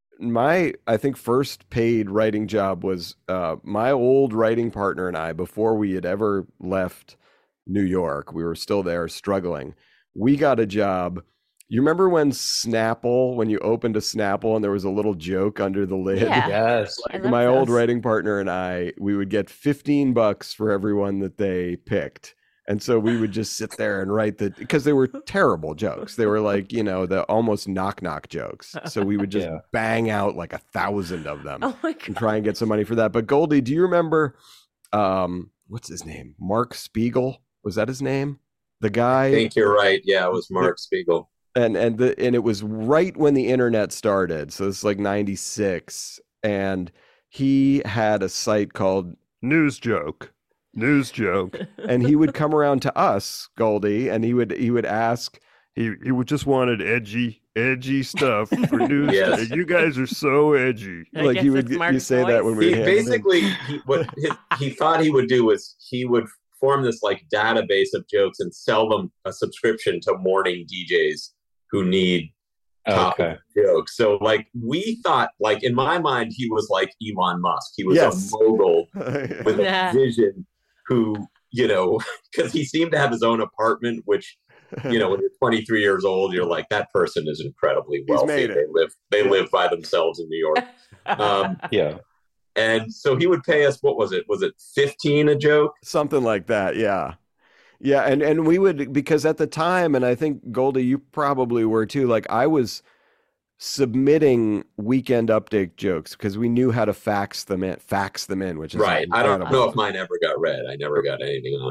my, I think, first paid writing job was uh, my old writing partner and I, before we had ever left New York, we were still there struggling. We got a job. You remember when Snapple, when you opened a Snapple and there was a little joke under the lid? Yeah. Yes. I Like love my old those. writing partner and I, we would get fifteen bucks for everyone that they picked. And so we would just sit there and write the, because they were terrible jokes. They were like, you know, the almost knock knock jokes. So we would just Yeah. bang out like a thousand of them Oh my and God. try and get some money for that. But Goldie, do you remember, um, what's his name? Mark Spiegel? Was that his name? The guy? I think you're right. Yeah, it was Mark Spiegel. and and the and it was right when the internet started, so it's like ninety-six, and he had a site called News Joke, News Joke, and he would come around to us, Goldie, and he would he would ask, he he would just wanted edgy edgy stuff for news. Yes. You guys are so edgy. I Like guess he would it's you Mark's say that voice. when we He would hand it in. basically he, what his, he thought he would do was he would form this like database of jokes and sell them a subscription to morning D Js who need topic Okay. jokes. So like we thought, like in my mind, he was like Elon Musk. He was Yes. a mogul with Nah. a vision who, you know, because he seemed to have his own apartment, which, you know, when you're twenty-three years old, you're like, that person is incredibly wealthy. made it. They live they live by themselves in New York. Um, Yeah. and so he would pay us, what was it? Was it fifteen a joke? Something like that, yeah. Yeah, and, and we would, because at the time, and I think, Goldie, you probably were too, like I was submitting Weekend Update jokes because we knew how to fax them in, fax them in, which is Right. I don't incredible. know if mine ever got read. I never got anything on.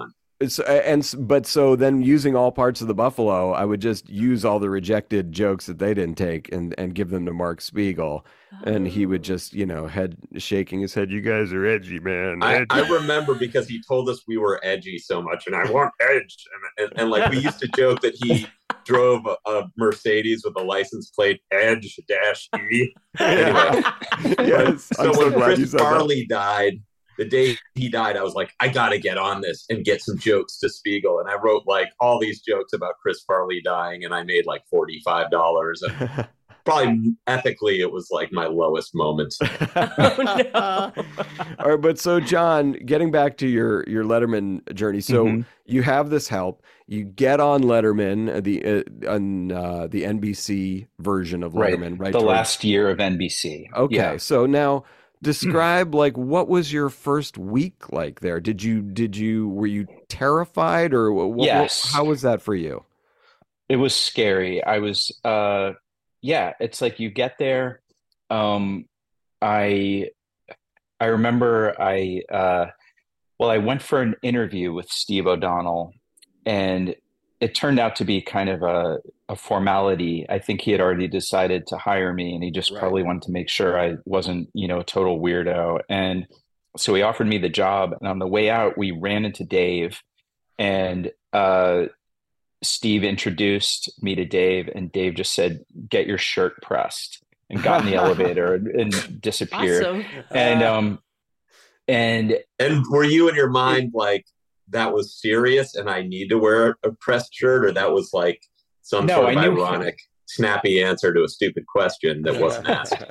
It's, and but so then using all parts of the Buffalo, I would just use all the rejected jokes that they didn't take and, and give them to Mark Spiegel, oh. and he would just, you know, head shaking his head. You guys are edgy, man. Edgy. I, I remember because he told us we were edgy so much, and I want edge, and, and, and like we used to joke that he drove a, a Mercedes with a license plate Edge dash E. Anyway, yes, so I'm so when glad Chris you Farley died. The day he died, I was like, I got to get on this and get some jokes to Spiegel. And I wrote like all these jokes about Chris Farley dying, and I made like forty-five dollars. And probably ethically, it was like my lowest moment. Oh, no. All right, but so John, getting back to your, your Letterman journey. So mm-hmm. you have this help. You get on Letterman, the uh, on uh, the N B C version of Letterman, right? right the towards... last year of N B C. Okay, yeah. so now... Describe like what was your first week like there? Did you did you were you terrified or what, yes. what, how was that for you? It was scary. I was uh yeah, it's like you get there. Um I I remember I uh well I went for an interview with Steve O'Donnell, and it turned out to be kind of a, a formality. I think he had already decided to hire me, and he just right. probably wanted to make sure I wasn't, you know, a total weirdo. And so he offered me the job. And on the way out, we ran into Dave, and uh, Steve introduced me to Dave, and Dave just said, "Get your shirt pressed," and got in the elevator and, and disappeared. Awesome. And, um, and, and were you in your mind like, that was serious and I need to wear a pressed shirt, or that was like some no, sort of I knew ironic, snappy answer to a stupid question that wasn't asked?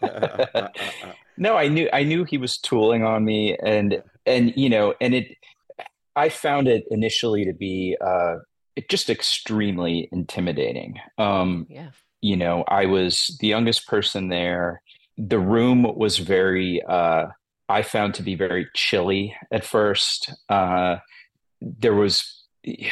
No, I knew I knew he was tooling on me, and and you know, and it. I found it initially to be uh, just extremely intimidating. Um, yeah, you know, I was the youngest person there. The room was very. Uh, I found to be very chilly at first. Uh, There was,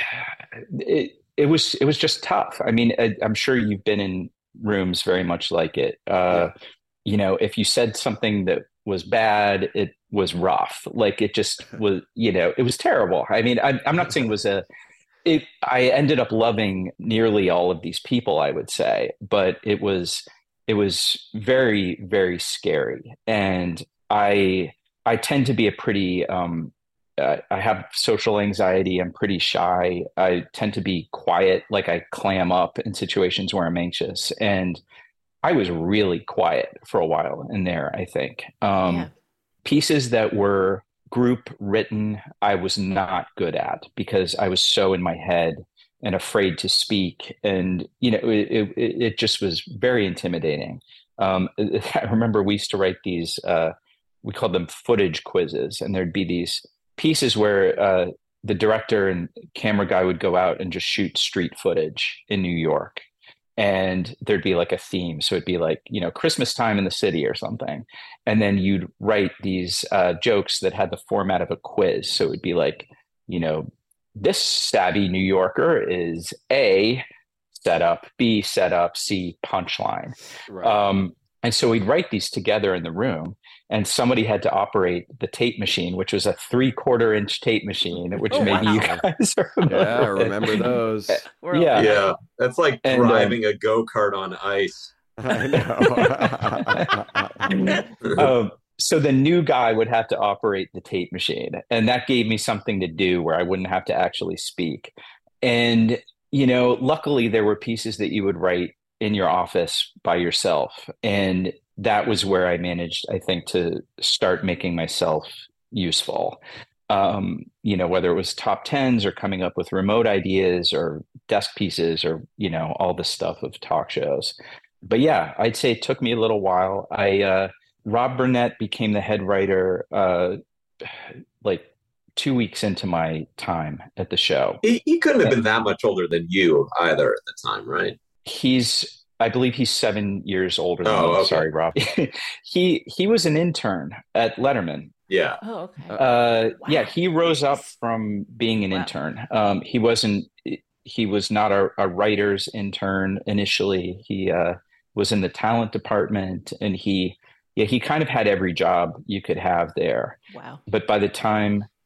it, it was, it was just tough. I mean, I, I'm sure you've been in rooms very much like it. Uh, yeah. You know, if you said something that was bad, it was rough. Like it just was, you know, it was terrible. I mean, I, I'm not saying it was a, it, I ended up loving nearly all of these people, I would say, but it was, it was very, very scary. And I, I tend to be a pretty, um, Uh, I have social anxiety. I'm pretty shy. I tend to be quiet, like I clam up in situations where I'm anxious. And I was really quiet for a while in there, I think. Um, yeah. Pieces that were group written, I was not good at because I was so in my head and afraid to speak. And, you know, it, it, it just was very intimidating. Um, I remember we used to write these, uh, we called them footage quizzes, and there'd be these pieces where uh, the director and camera guy would go out and just shoot street footage in New York, and there'd be like a theme. So it'd be like, you know, Christmas time in the city or something. And then you'd write these uh, jokes that had the format of a quiz. So it'd be like, you know, this savvy New Yorker is A, setup, B, setup, C, punchline. Right. Um, and so we'd write these together in the room. And somebody had to operate the tape machine, which was a three quarter inch tape machine, which oh, maybe wow. you guys remember. Yeah, I remember those. yeah. Yeah. That's like and, driving um, a go-kart on ice. I know. um, so the new guy would have to operate the tape machine. And that gave me something to do where I wouldn't have to actually speak. And, you know, luckily there were pieces that you would write in your office by yourself. And that was where I managed, I think, to start making myself useful. Um, you know, whether it was top tens or coming up with remote ideas or desk pieces or, you know, all the stuff of talk shows. But yeah, I'd say it took me a little while. I, uh, Rob Burnett became the head writer, uh, like two weeks into my time at the show. He, he couldn't have been that much older than you either at the time, right? He's, I believe he's seven years older than oh, me. Okay. Sorry, Rob. he he was an intern at Letterman. Yeah. Oh, okay. Uh, wow. Yeah, he rose up from being an wow. intern. Um, he wasn't. He was not a, a writer's intern initially. He uh, was in the talent department, and he yeah he kind of had every job you could have there. Wow. But by the time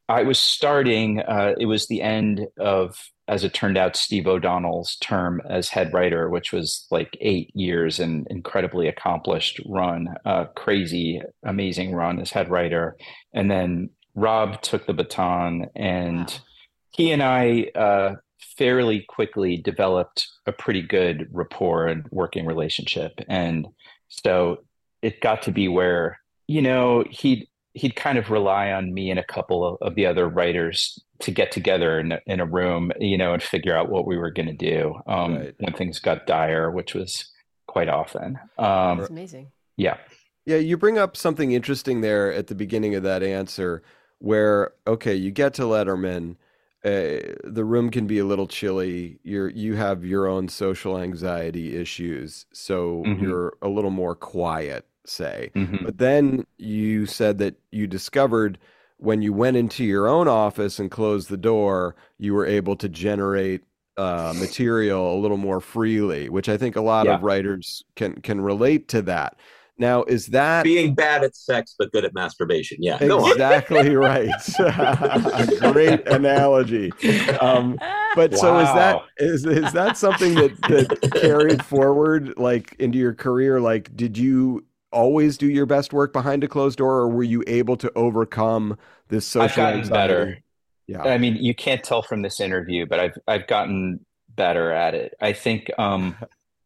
I was starting, uh, it was the end of, as it turned out, Steve O'Donnell's term as head writer, which was like eight years and incredibly accomplished run, uh, crazy, amazing run as head writer. And then Rob took the baton, and wow. he and I uh, fairly quickly developed a pretty good rapport and working relationship. And so it got to be where, you know, he'd, he'd kind of rely on me and a couple of, of the other writers to get together in, in a room, you know, and figure out what we were going to do um, right. when things got dire, which was quite often. Um, That's amazing. Yeah. Yeah. You bring up something interesting there at the beginning of that answer where, okay, you get to Letterman, uh, the room can be a little chilly. You're, you have your own social anxiety issues. So mm-hmm. you're a little more quiet, say. Mm-hmm. But then you said that you discovered when you went into your own office and closed the door, you were able to generate uh, material a little more freely, which I think a lot yeah. of writers can can relate to that. Now, is that being bad at sex but good at masturbation? Yeah, exactly right. Great analogy. Um, but wow. so is that is is that something that that carried forward like into your career? Like, did you always do your best work behind a closed door, or were you able to overcome this social I've gotten anxiety? Better. Yeah. I mean, you can't tell from this interview, but I've I've gotten better at it. I think um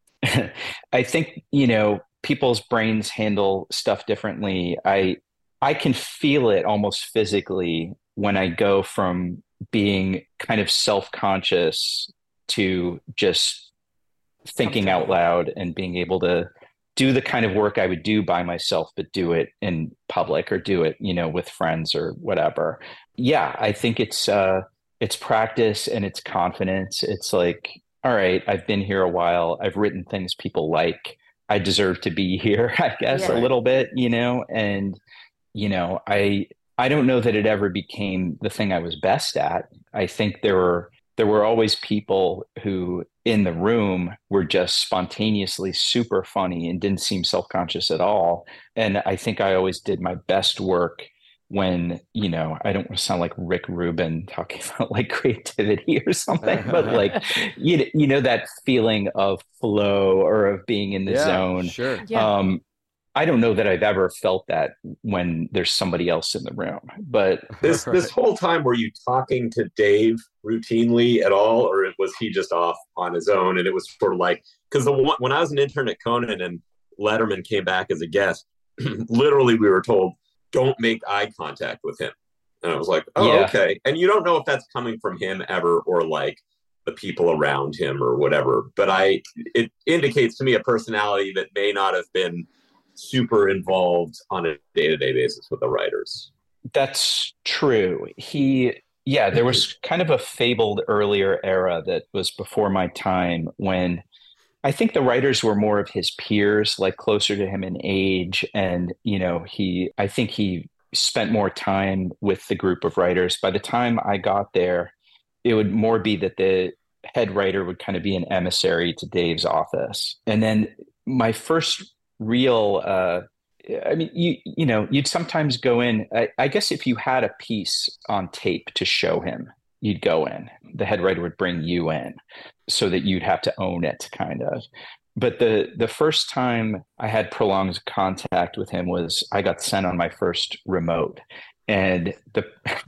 I think, you know, people's brains handle stuff differently. I I can feel it almost physically when I go from being kind of self-conscious to just thinking out loud and being able to do the kind of work I would do by myself, but do it in public or do it, you know, with friends or whatever. Yeah, I think it's uh, it's practice and it's confidence. It's like, all right, I've been here a while. I've written things people like. I deserve to be here, I guess, yeah. a little bit, you know, and, you know, I I don't know that it ever became the thing I was best at. I think there were there were always people who in the room were just spontaneously super funny and didn't seem self-conscious at all. And I think I always did my best work when, you know, I don't want to sound like Rick Rubin talking about like creativity or something, but like, you, you know, that feeling of flow or of being in the yeah, zone. Sure. Yeah. Um, I don't know that I've ever felt that when there's somebody else in the room, but this right. this whole time, were you talking to Dave routinely at all, or was he just off on his own? And it was sort of like, because when I was an intern at Conan and Letterman came back as a guest, literally we were told, don't make eye contact with him. And I was like, oh, yeah. okay. And you don't know if that's coming from him ever or like the people around him or whatever. But I, it indicates to me a personality that may not have been super involved on a day-to-day basis with the writers. That's true. He, yeah, there was kind of a fabled earlier era that was before my time when I think the writers were more of his peers, like closer to him in age. And, you know, he, I think he spent more time with the group of writers. By the time I got there, it would more be that the head writer would kind of be an emissary to Dave's office. And then my first real, uh, I mean, you you know, you'd sometimes go in, I, I guess if you had a piece on tape to show him, you'd go in. The head writer would bring you in so that you'd have to own it, kind of. But the the first time I had prolonged contact with him was I got sent on my first remote. And the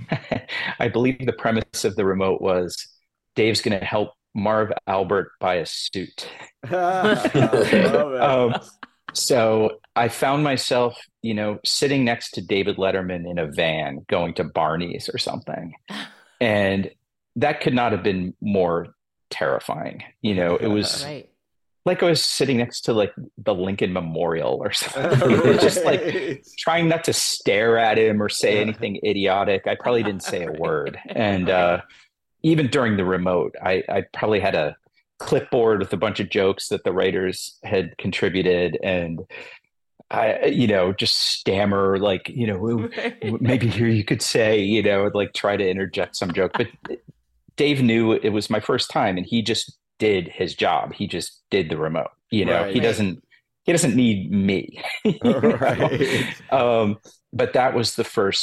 I believe the premise of the remote was Dave's going to help Marv Albert buy a suit. um, so I found myself, you know, sitting next to David Letterman in a van going to Barney's or something. And that could not have been more terrifying. You know, it was right. like I was sitting next to like the Lincoln Memorial or something. Right. Just like trying not to stare at him or say anything idiotic. I probably didn't say a word. And uh, even during the remote, I, I probably had a clipboard with a bunch of jokes that the writers had contributed, and I, you know, just stammer, like, you know, maybe here you could say, you know, like try to interject some joke. But Dave knew it was my first time, and he just did his job. He just did the remote. You know, right. he doesn't he doesn't need me. Right. um, but that was the first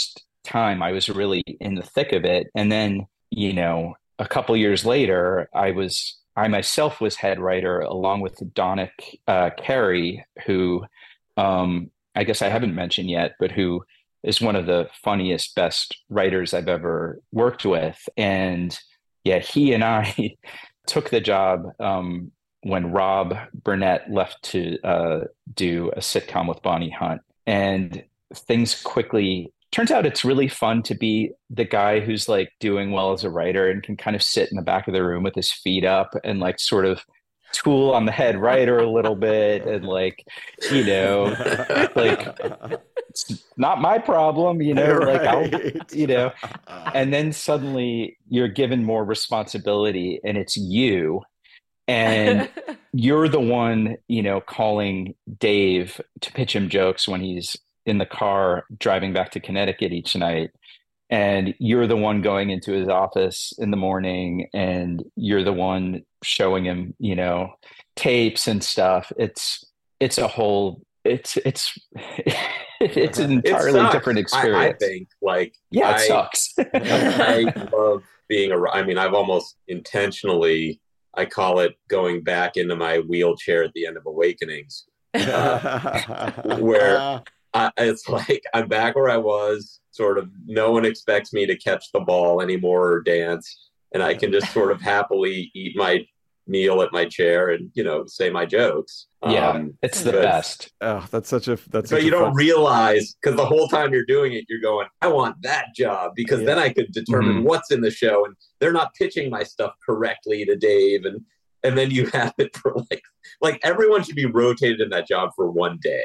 time, I was really in the thick of it. And then, you know, a couple years later, I was, I myself was head writer along with Donick uh, Cary, who um, I guess I haven't mentioned yet, but who is one of the funniest, best writers I've ever worked with. And yeah, he and I took the job um, when Rob Burnett left to uh, do a sitcom with Bonnie Hunt. And things quickly, turns out it's really fun to be the guy who's like doing well as a writer and can kind of sit in the back of the room with his feet up and like sort of tool on the head writer a little bit. And like, you know, like, it's not my problem, you know, right. like, I'll, you know, and then suddenly you're given more responsibility and it's you. And you're the one, you know, calling Dave to pitch him jokes when he's in the car driving back to Connecticut each night. And you're the one going into his office in the morning and you're the one showing him, you know, tapes and stuff. It's, it's a whole, it's, it's, it's an entirely it different experience. I, I think like, yeah, it I, sucks. I love being a, I mean, I've almost intentionally, I call it going back into my wheelchair at the end of Awakenings, uh, where I, it's like I'm back where I was. Sort of, no one expects me to catch the ball anymore or dance, and I can just sort of happily eat my meal at my chair and, you know, say my jokes. Yeah, um, it's the but, best. Oh, that's such a that's. But such you a don't fun... realize, because the whole time you're doing it, you're going, I want that job, because yeah. then I could determine mm-hmm. what's in the show, and they're not pitching my stuff correctly to Dave, and and then you have it for like like everyone should be rotated in that job for one day.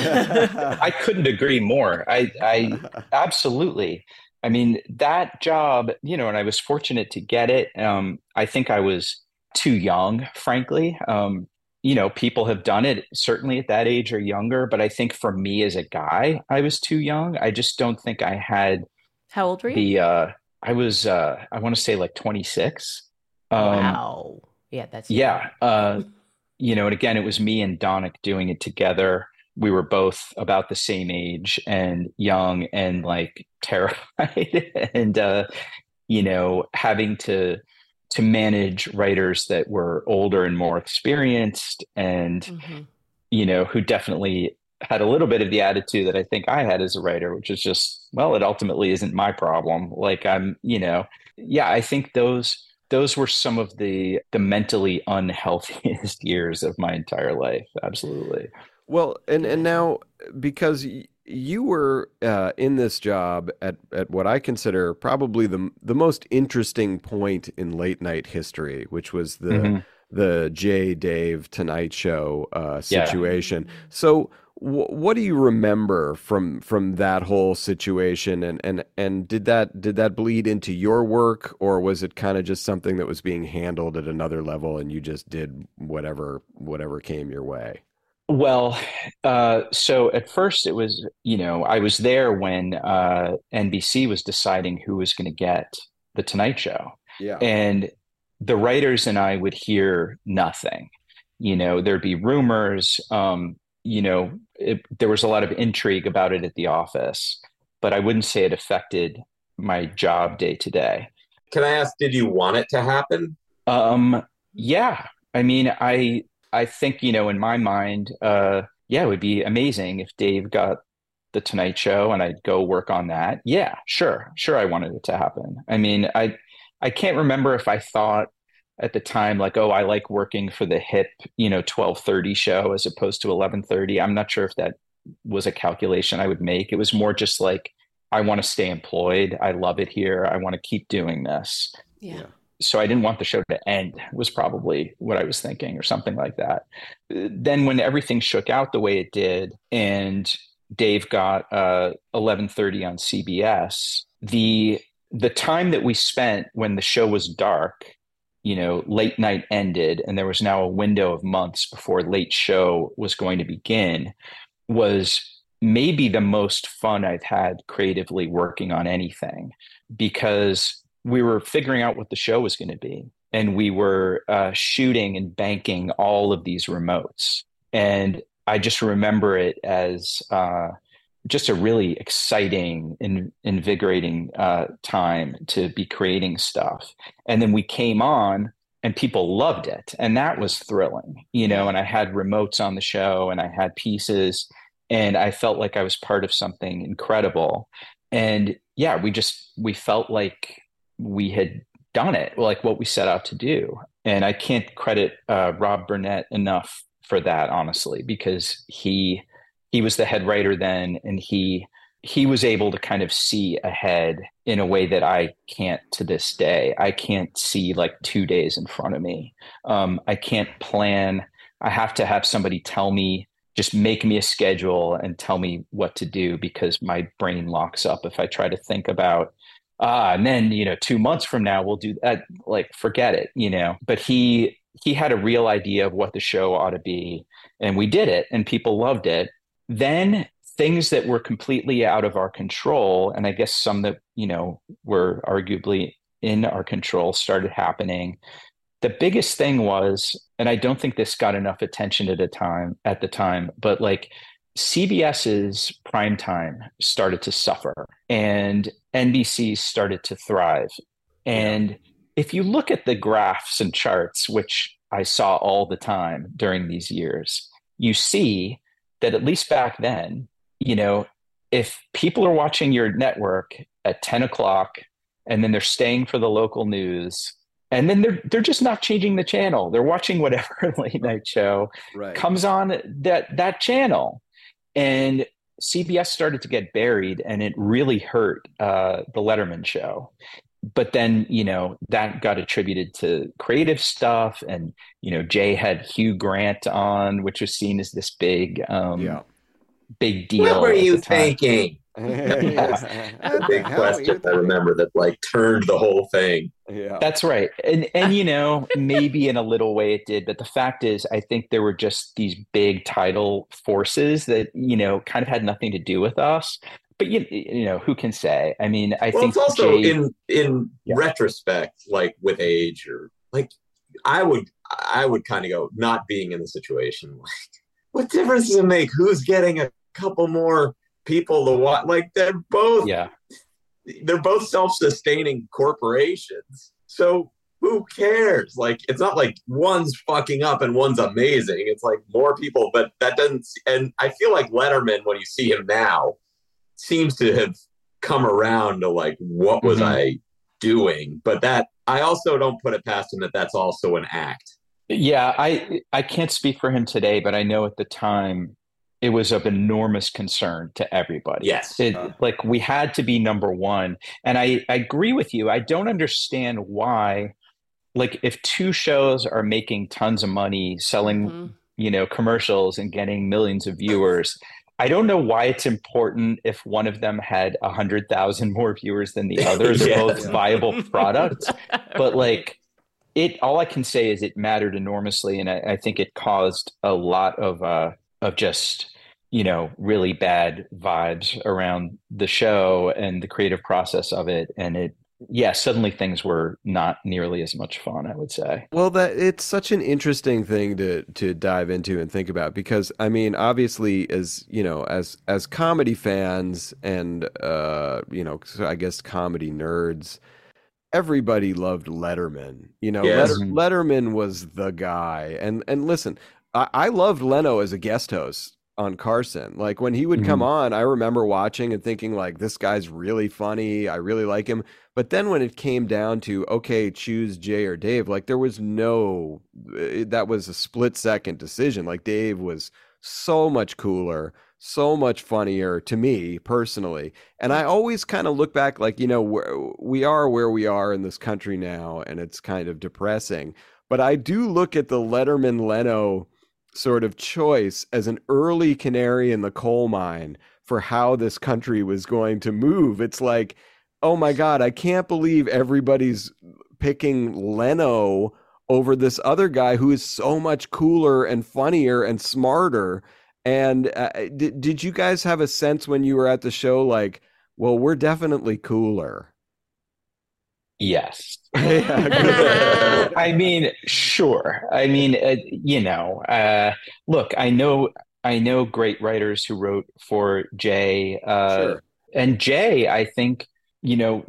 I couldn't agree more. I, I absolutely. I mean, that job, you know, and I was fortunate to get it. Um, I think I was too young, frankly. Um, you know, people have done it certainly at that age or younger, but I think for me as a guy, I was too young. I just don't think I had. How old were you? The uh, I was, uh, I want to say like twenty-six. Um, wow. Yeah, that's yeah. Uh, you know, and again, it was me and Donick doing it together. We were both about the same age and young and like terrified and, uh, you know, having to, to manage writers that were older and more experienced and, mm-hmm. you know, who definitely had a little bit of the attitude that I think I had as a writer, which is just, well, it ultimately isn't my problem. Like I'm, you know, yeah, I think those, those were some of the, the mentally unhealthiest years of my entire life. Absolutely. Well, and, and now, because you were uh, in this job at, at what I consider probably the the most interesting point in late night history, which was the mm-hmm. the Jay Dave Tonight Show uh, situation. Yeah. So, w- what do you remember from from that whole situation, and and and did that did that bleed into your work, or was it kind of just something that was being handled at another level, and you just did whatever whatever came your way? Well, uh, so at first it was, you know, I was there when uh, N B C was deciding who was going to get the Tonight Show. Yeah. And the writers and I would hear nothing. You know, there'd be rumors, um, you know, it, there was a lot of intrigue about it at the office, but I wouldn't say it affected my job day to day. Can I ask, did you want it to happen? Um, yeah. I mean, I... I think, you know, in my mind, uh, yeah, it would be amazing if Dave got the Tonight Show and I'd go work on that. Yeah, sure. Sure. I wanted it to happen. I mean, I, I can't remember if I thought at the time, like, oh, I like working for the hip, you know, twelve thirty show as opposed to eleven thirty. I'm not sure if that was a calculation I would make. It was more just like, I want to stay employed. I love it here. I want to keep doing this. Yeah. So I didn't want the show to end, was probably what I was thinking, or something like that. Then when everything shook out the way it did and Dave got uh, eleven thirty on C B S, the the time that we spent when the show was dark, you know, late night ended and there was now a window of months before late show was going to begin, was maybe the most fun I've had creatively working on anything, because we were figuring out what the show was going to be. And we were uh, shooting and banking all of these remotes. And I just remember it as, uh, just a really exciting and invigorating uh, time to be creating stuff. And then we came on and people loved it. And that was thrilling, you know, and I had remotes on the show and I had pieces and I felt like I was part of something incredible. And yeah, we just, we felt like we had done it, like what we set out to do. And I can't credit uh, Rob Burnett enough for that, honestly, because he, he was the head writer then, and he, he was able to kind of see ahead in a way that I can't to this day. I can't see like two days in front of me. Um, I can't plan. I have to have somebody tell me, just make me a schedule and tell me what to do, because my brain locks up if I try to think about, ah, and then, you know, two months from now we'll do that. Like, forget it, you know. But he, he had a real idea of what the show ought to be, and we did it, and people loved it. Then things that were completely out of our control, and I guess some that, you know, were arguably in our control, started happening. The biggest thing was, and I don't think this got enough attention at a time at the time, but like CBS's primetime started to suffer and N B C started to thrive. And yeah. if you look at the graphs and charts, which I saw all the time during these years, you see that at least back then, you know, if people are watching your network at ten o'clock and then they're staying for the local news, and then they're they're just not changing the channel, they're watching whatever late night show right. comes on that that channel. And C B S started to get buried, and it really hurt uh, the Letterman show. But then, you know, that got attributed to creative stuff, and you know, Jay had Hugh Grant on, which was seen as this big um, yeah. big deal. What were you thinking? That's a big question. I remember that like turned the whole thing. Yeah, that's right. And and you know, maybe in a little way it did, but the fact is, I think there were just these big tidal forces that, you know, kind of had nothing to do with us. But you you know, who can say? I mean, I well, think it's also Jay, in in yeah. retrospect, like with age or like, I would I would kind of go, not being in the situation, like, what difference does it make who's getting a couple more people to watch? Like, they're both yeah they're both self-sustaining corporations, so who cares? Like, it's not like one's fucking up and one's amazing. It's like more people, but that doesn't. And I feel like Letterman, when you see him now, seems to have come around to like, what was mm-hmm. I doing? But that, I also don't put it past him that that's also an act. Yeah, I I can't speak for him today, but I know at the time it was of enormous concern to everybody. Yes. It, uh, like, we had to be number one. And I, I agree with you. I don't understand why, like, if two shows are making tons of money, selling, mm-hmm. you know, commercials and getting millions of viewers, I don't know why it's important if one of them had a hundred thousand more viewers than the other. They're yeah. both viable products. But like, it, all I can say is it mattered enormously. And I, I think it caused a lot of, uh, of just, you know, really bad vibes around the show and the creative process of it. And it, yeah, suddenly things were not nearly as much fun, I would say. Well, that it's such an interesting thing to to dive into and think about, because I mean, obviously, as you know, as as comedy fans and uh, you know, I guess comedy nerds, everybody loved Letterman. You know, yes. Letter, Letterman was the guy. And and listen, I, I loved Leno as a guest host on Carson. Like, when he would come mm-hmm. on, I remember watching and thinking, like, this guy's really funny. I really like him. But then when it came down to, okay, choose Jay or Dave, like, there was no, that was a split second decision. Like, Dave was so much cooler, so much funnier to me personally. And I always kind of look back, like, you know, we are where we are in this country now, and it's kind of depressing. But I do look at the Letterman Leno sort of choice as an early canary in the coal mine for how this country was going to move. It's like, oh my God, I can't believe everybody's picking Leno over this other guy who is so much cooler and funnier and smarter. And uh, did, did you guys have a sense when you were at the show, like, well, we're definitely cooler? Yes. I mean, sure. I mean, uh, you know, uh, look, I know I know great writers who wrote for Jay. Uh, Sure. And Jay, I think, you know,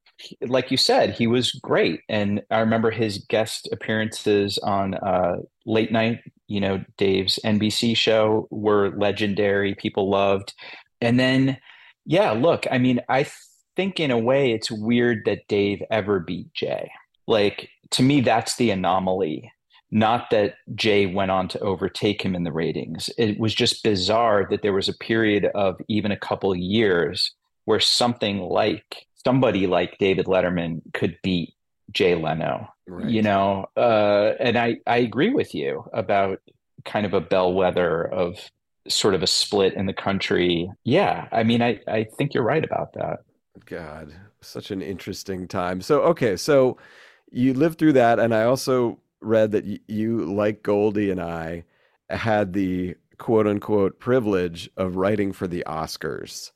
like you said, he was great. And I remember his guest appearances on uh, Late Night, you know, Dave's N B C show were legendary. People loved. And then, yeah, look, I mean, I think in a way it's weird that Dave ever beat Jay. Like, to me, that's the anomaly. Not that Jay went on to overtake him in the ratings. It was just bizarre that there was a period of even a couple of years where something like somebody like David Letterman could beat Jay Leno, Right. you know? Uh, and I, I agree with you about kind of a bellwether of sort of a split in the country. Yeah. I mean, I, I think you're right about that. God, such an interesting time. So, okay. So you lived through that. And I also read that y- you, like Goldie and I, had the quote unquote privilege of writing for the Oscars.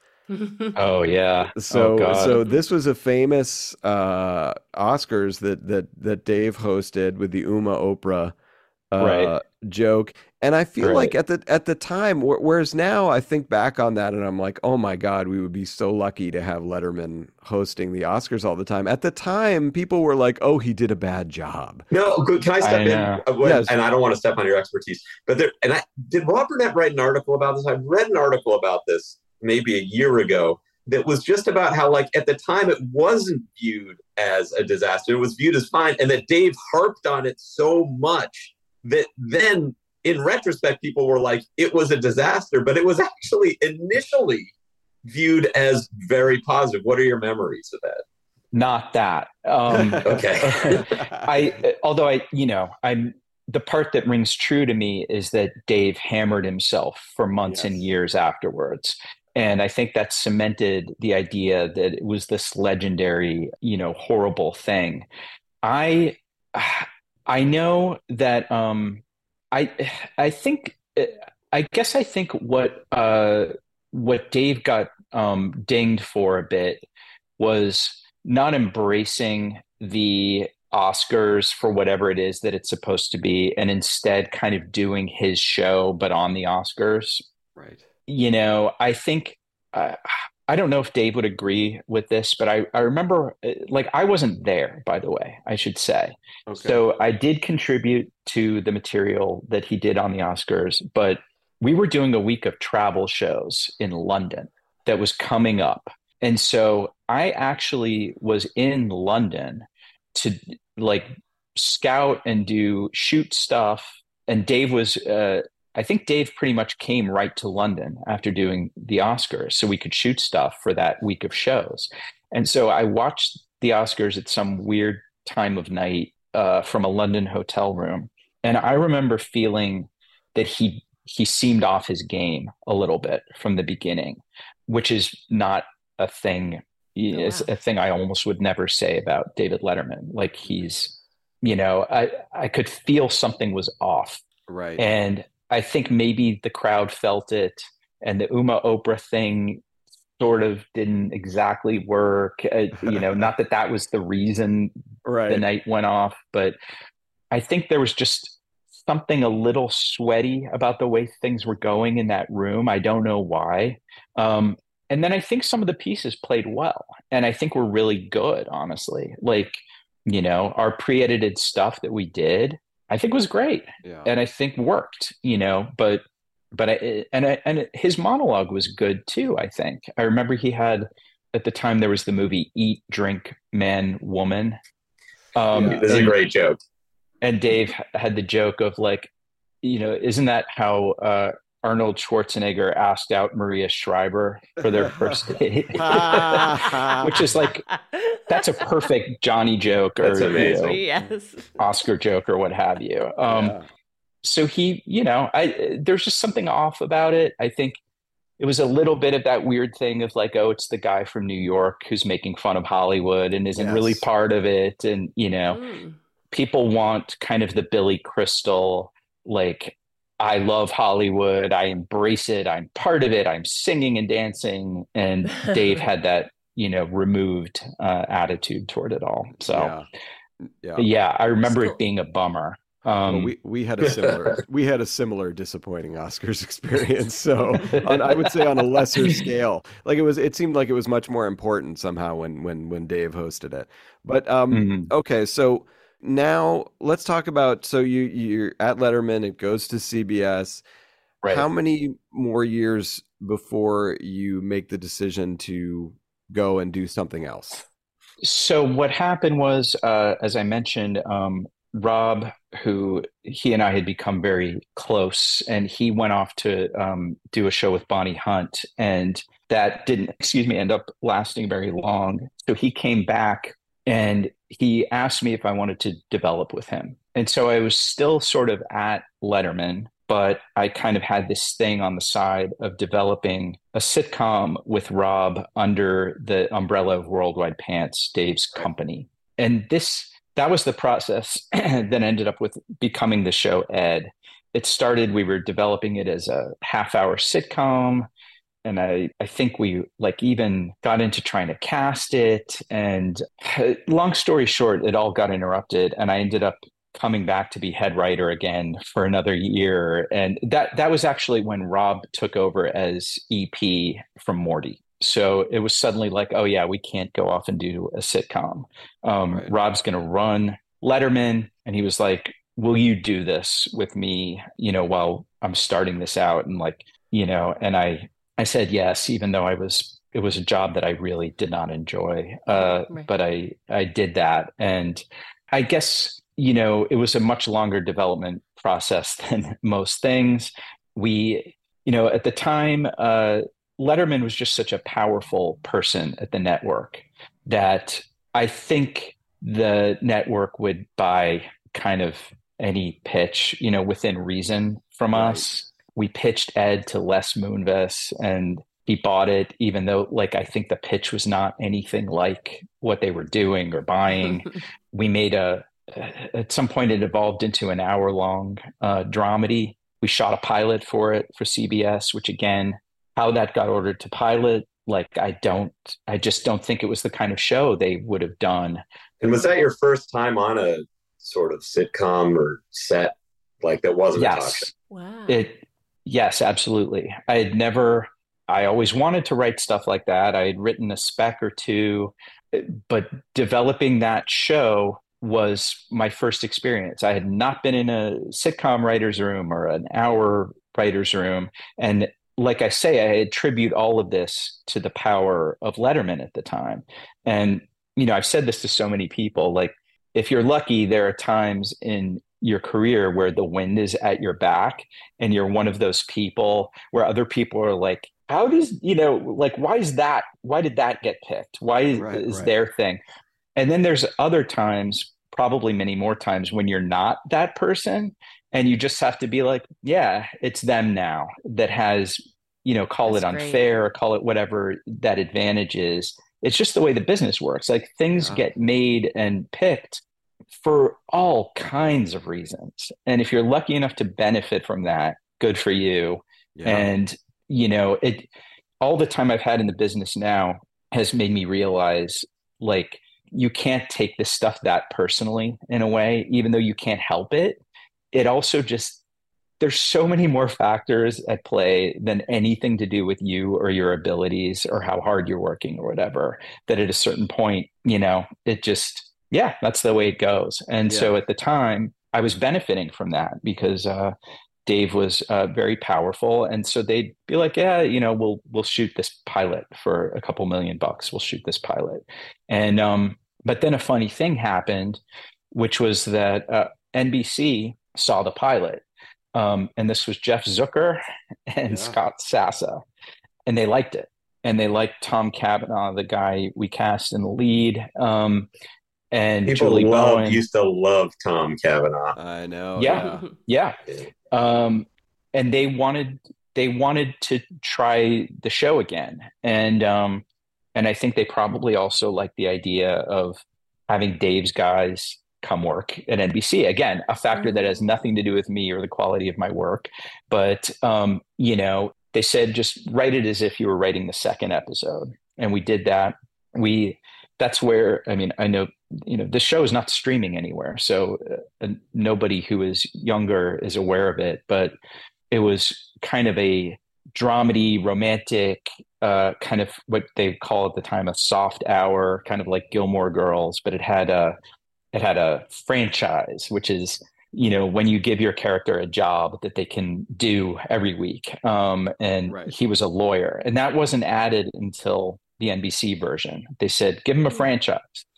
Oh yeah. So oh, God. so this was a famous uh, Oscars that that that Dave hosted with the Uma Oprah uh, Right. joke, and I feel Right. like at the at the time, wh- whereas now I think back on that and I'm like, oh my God, we would be so lucky to have Letterman hosting the Oscars all the time. At the time, people were like, oh, he did a bad job. No, good. Can I step I in? know. Uh, when- Yes. And I don't want to step on your expertise, but there. And I did Rob Burnett write an article about this? I read an article about this maybe a year ago that was just about how, like, at the time it wasn't viewed as a disaster; it was viewed as fine, and that Dave harped on it so much that then, in retrospect, people were like, it was a disaster, but it was actually initially viewed as very positive. What are your memories of that? Not that. Um, Okay. I, although I, you know, I'm the part that rings true to me is that Dave hammered himself for months Yes. and years afterwards. And I think that cemented the idea that it was this legendary, you know, horrible thing. I, I know that, um, I, I think, I guess I think what, uh, what Dave got, um, dinged for a bit was not embracing the Oscars for whatever it is that it's supposed to be, and instead kind of doing his show, but on the Oscars. Right. You know, I think, uh, I don't know if Dave would agree with this, but I, I remember, uh, like, I wasn't there, by the way, I should say. Okay. So I did contribute to the material that he did on the Oscars, but we were doing a week of travel shows in London that was coming up. And so I actually was in London to like scout and do shoot stuff. And Dave was, uh, I think Dave pretty much came right to London after doing the Oscars so we could shoot stuff for that week of shows. And so I watched the Oscars at some weird time of night uh, from a London hotel room. And I remember feeling that he he seemed off his game a little bit from the beginning, which is not a thing. It's a thing I almost would never say about David Letterman. Like he's, you know, I, I could feel something was off. Right. And I think maybe the crowd felt it, and the Uma Oprah thing sort of didn't exactly work. Uh, you know, not that that was the reason Right. the night went off, but I think there was just something a little sweaty about the way things were going in that room. I don't know why. Um, and then I think some of the pieces played well, and I think were really good, honestly. Like, you know, our pre-edited stuff that we did, I think was great. Yeah. And I think worked, you know, but, but I, and I, and his monologue was good too. I think I remember he had, at the time there was the movie Eat, Drink, Man, Woman. Um, Yeah, this is a and- great joke. And Dave had the joke of like, you know, isn't that how uh, Arnold Schwarzenegger asked out Maria Shriver for their first date? Which is like, that's a perfect Johnny joke or That's you know, amazing. Yes. Oscar joke or what have you. Um, Yeah. So he, you know, I there's just something off about it. I think it was a little bit of that weird thing of like, oh, it's the guy from New York who's making fun of Hollywood and isn't Yes. really part of it. And, you know, Mm. people want kind of the Billy Crystal, like, I love Hollywood, I embrace it, I'm part of it, I'm singing and dancing. And Dave had that, you know, removed uh, attitude toward it all. So, Yeah. yeah, I remember So- it being a bummer. Um, well, we we had a similar we had a similar disappointing Oscars experience. So on, I would say on a lesser scale, like it was, it seemed like it was much more important somehow when when when Dave hosted it. But um, mm-hmm. okay, so now let's talk about. So you you're at Letterman. It goes to C B S. Right. How many more years before you make the decision to go and do something else? So what happened was, uh, as I mentioned, um, Rob, who he and I had become very close, and he went off to um, do a show with Bonnie Hunt, and that didn't, excuse me, end up lasting very long. So he came back and he asked me if I wanted to develop with him. And so I was still sort of at Letterman, but I kind of had this thing on the side of developing a sitcom with Rob under the umbrella of Worldwide Pants, Dave's company. And this, that was the process that ended up with becoming the show Ed. It started, we were developing it as a half hour sitcom. And I, I think we like even got into trying to cast it. And long story short, it all got interrupted. And I ended up coming back to be head writer again for another year. And that that was actually when Rob took over as E P from Morty. So it was suddenly like, oh yeah, we can't go off and do a sitcom. Um, right. Rob's going to run Letterman. And he was like, will you do this with me, you know, while I'm starting this out? And like, you know, and I, I said yes, even though I was, it was a job that I really did not enjoy. Uh, right. But I, I did that. And I guess, you know, it was a much longer development process than most things. We, you know, at the time, uh, Letterman was just such a powerful person at the network that I think the network would buy kind of any pitch, you know, within reason from right. us. We pitched Ed to Les Moonves and he bought it, even though like, I think the pitch was not anything like what they were doing or buying. We made a, at some point it evolved into an hour long uh, dramedy. We shot a pilot for it for C B S, which again, how that got ordered to pilot, like I don't, I just don't think it was the kind of show they would have done. And was that your first time on a sort of sitcom or set like that wasn't yes. a talk show? Wow. It, yes, absolutely. I had never, I always wanted to write stuff like that. I had written a spec or two, but developing that show was my first experience. I had not been in a sitcom writer's room or an hour writer's room. And like I say, I attribute all of this to the power of Letterman at the time. And, you know, I've said this to so many people, like, if you're lucky, there are times in your career where the wind is at your back and you're one of those people where other people are like, how does, you know, like, why is that? Why did that get picked? Why is, right, is right. their thing? And then there's other times, probably many more times, when you're not that person and you just have to be like, yeah, it's them now that has, you know, call That's it unfair great. Or call it whatever that advantage is. It's just the way the business works. Like things yeah. get made and picked for all kinds of reasons. And if you're lucky enough to benefit from that, good for you. Yeah. And, you know, it, all the time I've had in the business now has made me realize, like, you can't take this stuff that personally in a way, even though you can't help it. It also just, there's so many more factors at play than anything to do with you or your abilities or how hard you're working or whatever, that at a certain point, you know, it just, yeah, that's the way it goes. And yeah. so at the time I was benefiting from that because uh, Dave was uh, very powerful. And so they'd be like, yeah, you know, we'll, we'll shoot this pilot for a couple million bucks. We'll shoot this pilot. And, um, but then a funny thing happened, which was that uh, N B C saw the pilot. Um, and this was Jeff Zucker and yeah. Scott Sassa, and they liked it. And they liked Tom Cavanaugh, the guy we cast in the lead. Um, and people Julie love, Bowen. used to love Tom Cavanaugh. I know. Yeah. Yeah. yeah. Um, and they wanted, they wanted to try the show again. And, um, and I think they probably also liked the idea of having Dave's guys come work at N B C. Again, a factor mm-hmm. that has nothing to do with me or the quality of my work. But, um, you know, they said, just write it as if you were writing the second episode. And we did that. We that's where, I mean, I know, you know, this show is not streaming anywhere. So uh, nobody who is younger is aware of it, but it was kind of a dramedy, romantic, uh, kind of what they call at the time a soft hour, kind of like Gilmore Girls, but it had a, it had a franchise, which is, you know, when you give your character a job that they can do every week. Um, and right. he was a lawyer, and that wasn't added until the N B C version. They said, give him a franchise.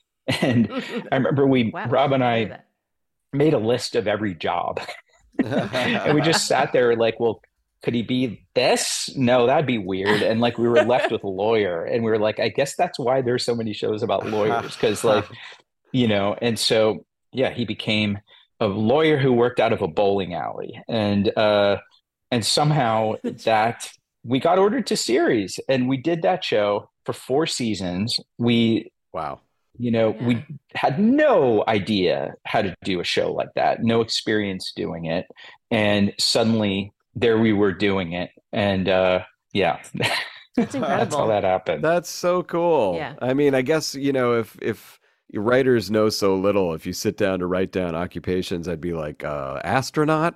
And I remember we, wow, Rob and I made a list of every job. And we just sat there like, well, could he be this? No, that'd be weird. And like, we were left with a lawyer, and we were like, I guess that's why there's so many shows about lawyers. Cause like, you know, and so, yeah, he became a lawyer who worked out of a bowling alley. And, uh, and somehow that we got ordered to series, and we did that show for four seasons. We, wow. You know, yeah. we had no idea how to do a show like that, no experience doing it. And suddenly there we were doing it. And uh, yeah, that's incredible. That's how that happened. That's so cool. Yeah. I mean, I guess, you know, if, if writers know so little, if you sit down to write down occupations, I'd be like, uh, astronaut.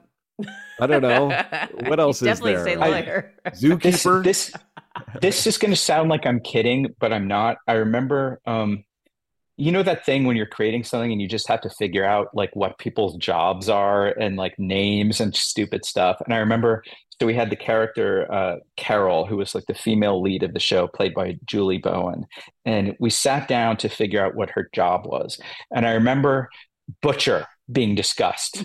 I don't know. What else is definitely there? Say lawyer. I, zookeeper. This, this, this is going to sound like I'm kidding, but I'm not. I remember, um, you know, that thing when you're creating something and you just have to figure out like what people's jobs are and like names and stupid stuff. And I remember, so we had the character, uh, Carol, who was like the female lead of the show, played by Julie Bowen. And we sat down to figure out what her job was. And I remember butcher being discussed.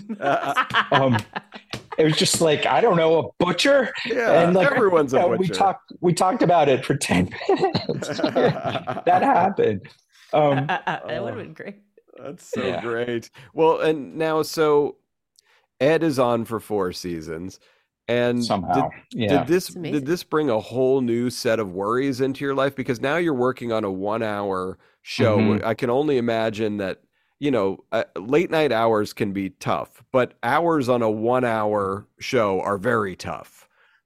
um, it was just like, I don't know, a butcher. Yeah, and like, everyone's a you know, butcher. We talked, we talked about it for ten minutes. That happened. Um, that would have been great. That's so Yeah. great. Well, and now, so Ed is on for four seasons, and Somehow, did, yeah. did this did this bring a whole new set of worries into your life? Because now you're working on a one-hour show. Mhm. I can only imagine that, you know, uh, late night hours can be tough, but hours on a one-hour show are very tough.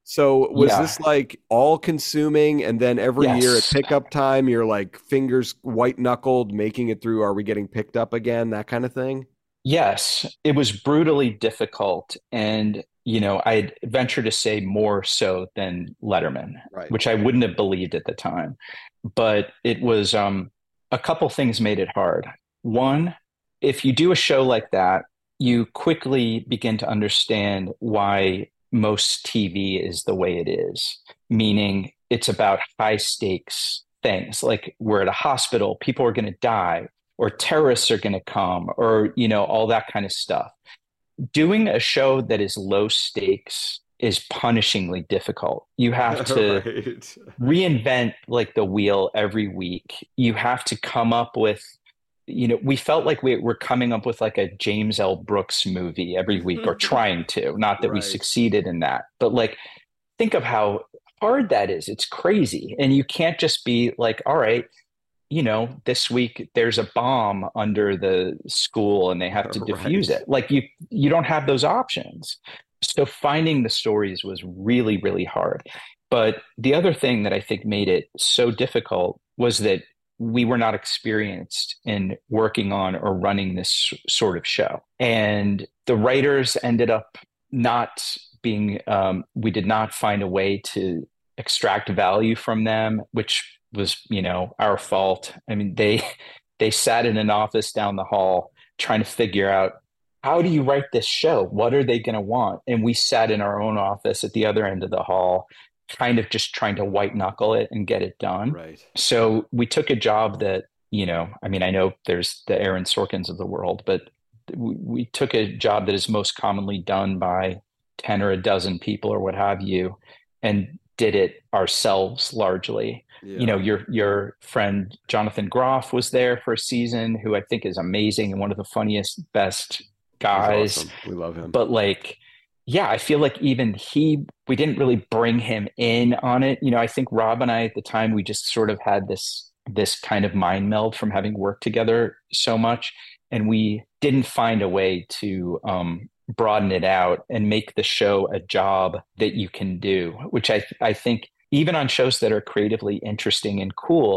So was Yeah. this like all consuming, and then every Yes. year at pickup time, you're like fingers white knuckled, making it through? Are we getting picked up again? That kind of thing. Yes, it was brutally difficult. And, you know, I'd venture to say more so than Letterman, Right. which I wouldn't have believed at the time. But it was, um, a couple things made it hard. One, if you do a show like that, you quickly begin to understand why most T V is the way it is, meaning it's about high stakes things. Like we're at a hospital, people are going to die, or terrorists are going to come, or, you know, all that kind of stuff. Doing a show that is low stakes is punishingly difficult. You have to Right. reinvent like the wheel every week. You have to come up with, you know, we felt like we were coming up with like a James L. Brooks movie every week, or trying to, not that we Right. succeeded in that, but like, think of how hard that is. It's crazy. And you can't just be like, all right, you know, this week there's a bomb under the school and they have to defuse Right. it. Like you, you don't have those options. So finding the stories was really, really hard. But the other thing that I think made it so difficult was that we were not experienced in working on or running this sort of show. And the writers ended up not being, um, we did not find a way to extract value from them, which was, you know, our fault. I mean, they, they sat in an office down the hall trying to figure out, how do you write this show? What are they going to want? And we sat in our own office at the other end of the hall, kind of just trying to white knuckle it and get it done. Right. So we took a job that, you know, I mean, I know there's the Aaron Sorkins of the world, but we, we took a job that is most commonly done by ten or a dozen people or what have you, and did it ourselves largely. Yeah. You know, your your friend Jonathan Groff was there for a season, who I think is amazing and one of the funniest, best guys. He's awesome. We love him. But like, yeah, I feel like even he, we didn't really bring him in on it. You know, I think Rob and I at the time, we just sort of had this, this kind of mind meld from having worked together so much. And we didn't find a way to um, broaden it out and make the show a job that you can do, which I, I think even on shows that are creatively interesting and cool,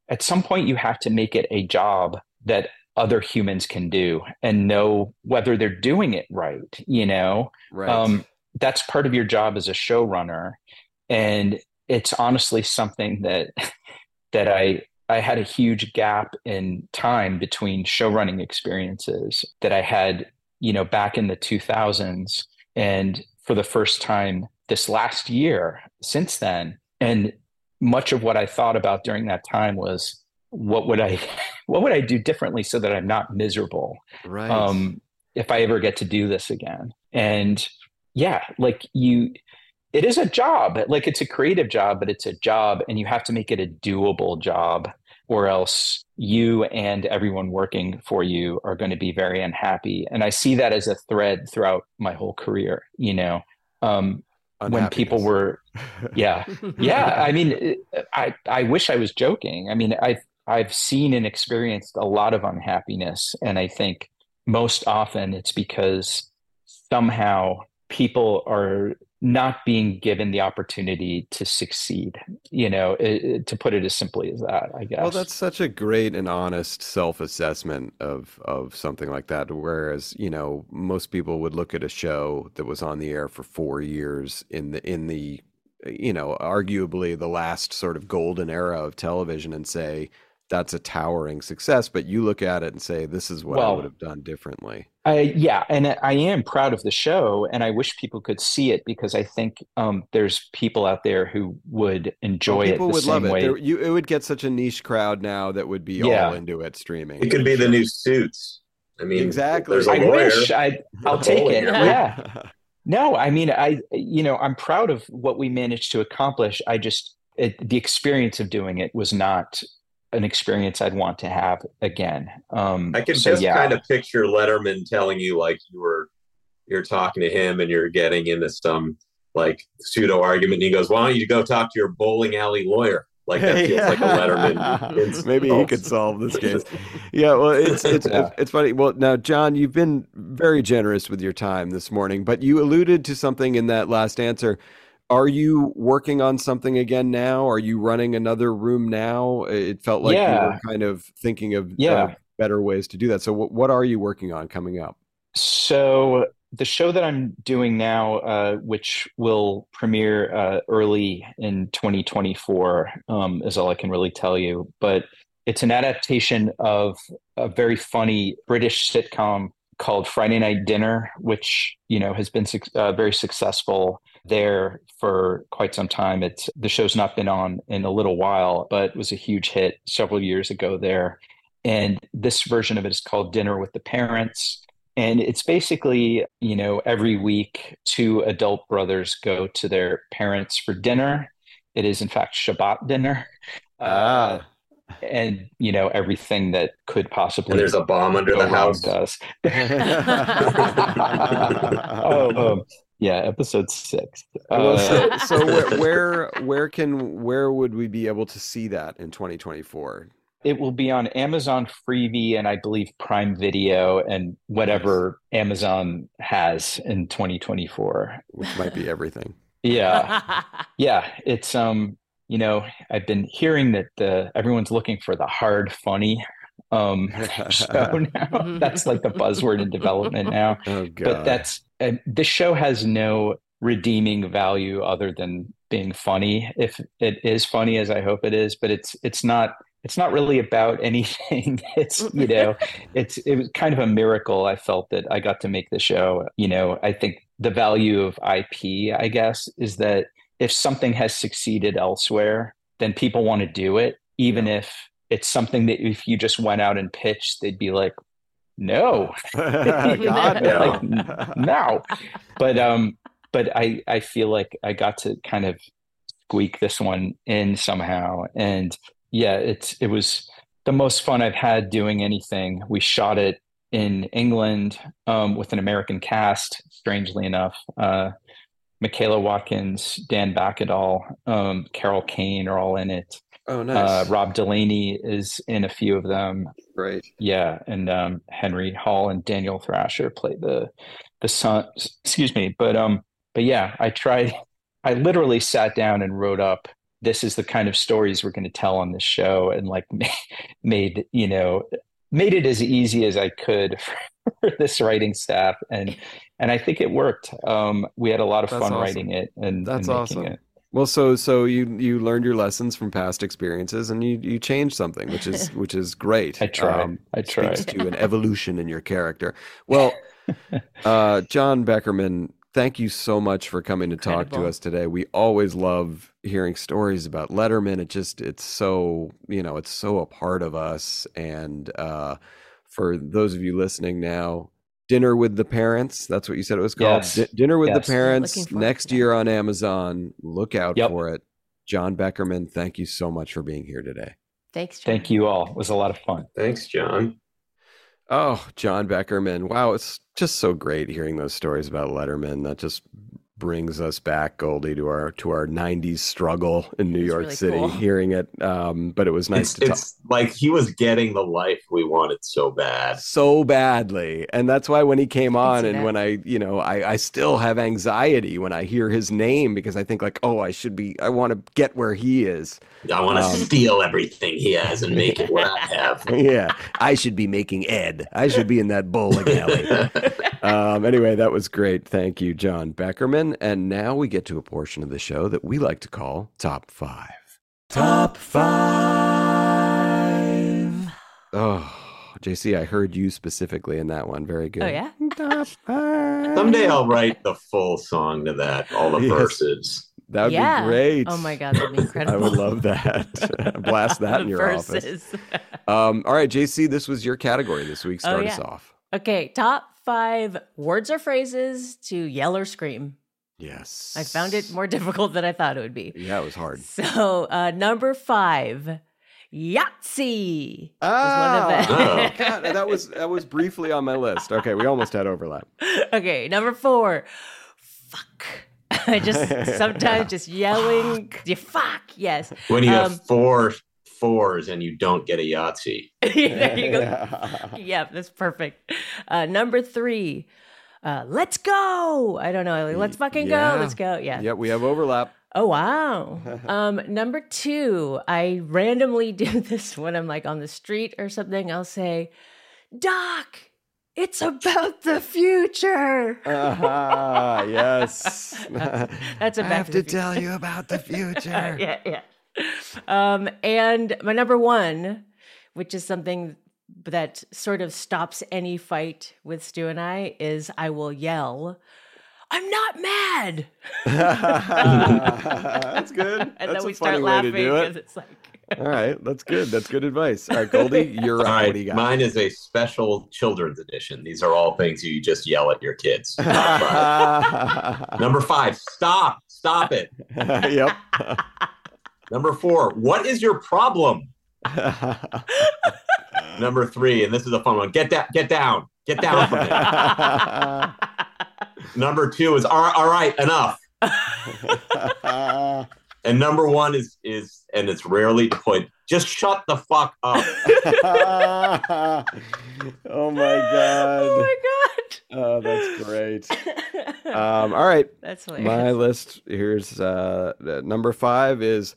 at some point you have to make it a job that other humans can do and know whether they're doing it right. You know, right. Um, that's part of your job as a showrunner. And it's honestly something that, that I, I had a huge gap in time between showrunning experiences that I had, you know, back in the two thousands. And for the first time this last year since then. And much of what I thought about during that time was, what would I, what would I do differently so that I'm not miserable? Right. Um, if I ever get to do this again. And yeah, like you, it is a job, like it's a creative job, but it's a job and you have to make it a doable job, or else you and everyone working for you are going to be very unhappy. And I see that as a thread throughout my whole career, you know, um, when people were, yeah, yeah. I mean, I, I wish I was joking. I mean, I've, I've seen and experienced a lot of unhappiness. And I think most often it's because somehow people are not being given the opportunity to succeed, you know, it, it, to put it as simply as that, I guess. Well, that's such a great and honest self-assessment of, of something like that. Whereas, you know, most people would look at a show that was on the air for four years in the, in the, you know, arguably the last sort of golden era of television and say, that's a towering success, but you look at it and say, this is what well, I would have done differently. I, yeah. And I am proud of the show and I wish people could see it because I think um, there's people out there who would enjoy well, it people the would same love it. way. There, you, it would get such a niche crowd now that would be yeah. all into it streaming. It could be the new Suits. I mean, exactly. There's a I lawyer. wish I, I'll take it. Yeah. No, I mean, I, you know, I'm proud of what we managed to accomplish. I just, it, the experience of doing it was not an experience I'd want to have again. Um, I can so, just yeah. kind of picture Letterman telling you like you were, you're talking to him and you're getting into some like pseudo argument. And he goes, why don't you go talk to your bowling alley lawyer? Like that feels yeah. like a Letterman. Maybe he could solve this case. Yeah. Well, it's, it's, yeah. it's funny. Well, now, John, you've been very generous with your time this morning, but you alluded to something in that last answer. Are you working on something again now? Are you running another room now? It felt like yeah. you were kind of thinking of yeah. uh, better ways to do that. So what, what are you working on coming up? So the show that I'm doing now, uh, which will premiere uh, early in twenty twenty-four, um, is all I can really tell you. But it's an adaptation of a very funny British sitcom called Friday Night Dinner, which, you know, has been uh, very successful there for quite some time. It's the show's not been on in a little while, but it was a huge hit several years ago there. And this version of it is called Dinner with the Parents. And it's basically, you know, every week two adult brothers go to their parents for dinner. It is in fact Shabbat dinner. Ah. Uh, and, you know, everything that could possibly. And there's a bomb under the house. Does. oh, um, yeah, episode six. Well, Uh, so so where, where where can where would we be able to see that in twenty twenty-four? It will be on Amazon Freevee and I believe Prime Video and whatever yes. Amazon has in twenty twenty-four, which might be everything. Yeah, yeah. It's um, you know, I've been hearing that the everyone's looking for the hard funny um show now. That's like the buzzword in development now. Oh, God. But that's uh, this show has no redeeming value other than being funny. If it is funny, as I hope it is, but it's it's not. It's not really about anything. It's, you know, it's, it was kind of a miracle. I felt that I got to make the show. You know, I think the value of I P, I guess, is that if something has succeeded elsewhere, then people want to do it. Even if it's something that if you just went out and pitched, they'd be like, no, God, no. like, no. But, um, but I, I feel like I got to kind of squeak this one in somehow. And yeah, it's it was the most fun I've had doing anything. We shot it in England um, with an American cast, strangely enough. Uh, Michaela Watkins, Dan Bacadal, um, Carol Kane are all in it. Oh, nice. Uh, Rob Delaney is in a few of them. Right. Yeah, and um, Henry Hall and Daniel Thrasher play the the son. Excuse me, but um, but yeah, I tried. I literally sat down and wrote up this is the kind of stories we're going to tell on this show, and like made, you know, made it as easy as I could for this writing staff. And, and I think it worked. Um, we had a lot of That's fun awesome. writing it and, That's and awesome. making it. Well, so so you you learned your lessons from past experiences, and you you changed something, which is which is great. I tried. Um, I tried. Speaks to an evolution in your character. Well, uh, John Beckerman, thank you so much for coming to talk to Incredible. us today. We always love hearing stories about Letterman. It just it's so you know it's so a part of us. And uh, for those of you listening now, Dinner with the Parents, that's what you said it was called. Yes. D- Dinner with Yes. the Parents Looking forward next to that. year on Amazon. Look out Yep. for it. John Beckerman, thank you so much for being here today. Thanks, John. Thank you all. It was a lot of fun. Thanks, John. Oh, John Beckerman. Wow, it's just so great hearing those stories about Letterman. That just brings us back, Goldie, to our to our nineties struggle in New It's York really City, cool. hearing it. Um, but it was nice It's, to talk it's like he was getting the life we wanted so bad. so badly. And that's why when he came on see and that. when I, you know, I, I still have anxiety when I hear his name because I think like, oh, I should be, I want to get where he is. I want to Um, steal everything he has and make it what I have. Yeah, I should be making Ed. I should be in that bowling alley. um, anyway, that was great. Thank you, John Beckerman. And now we get to a portion of the show that we like to call Top Five. Top Five. Oh, J C, I heard you specifically in that one. Very good. Oh, yeah? Top Five. Someday I'll write the full song to that, all the Yes. verses. That would Yeah. be great. Oh, my God, that'd be incredible. I would love that. Blast that in your office. Verses. Um, all right, J C, this was your category this week. Start Oh, us yeah. off. Okay, top five words or phrases to yell or scream. Yes. I found it more difficult than I thought it would be. Yeah, it was hard. So, uh, number five, Yahtzee. Ah, was one of them. God, that was that was briefly on my list. Okay, we almost had overlap. Okay, number four, fuck. I just sometimes just yelling, fuck, fuck yes. When you Um, have four fours and you don't get a Yahtzee. there you go. Yeah, that's perfect. Uh, number three, uh, let's go. I don't know. Like, let's fucking Yeah. go. Let's go. Yeah. Yep, we have overlap. Oh, wow. um, number two, I randomly do this when I'm like on the street or something. I'll say, Doc, it's about the future. Ah, yes. That's a I Back have to to the tell you about the future. yeah, yeah. Um, and my number one, which is something that sort of stops any fight with Stu and I, is I will yell, I'm not mad. That's good. And That's then we a start funny way laughing to do because it. it's like, All right, that's good. That's good advice. All right, Goldie, you're All up. right, What do you got? mine is a special children's edition. These are all things you just yell at your kids. Number five, stop, stop it. Yep. Number four, what is your problem? Number three, and this is a fun one, get down, get down, get down from it. Number two is, all, all right, enough. And number one is, is, and it's rarely deployed, just shut the fuck up. Oh my god. oh my God. Oh, that's great. Um, all right. That's My hilarious. list here's uh, uh, number five is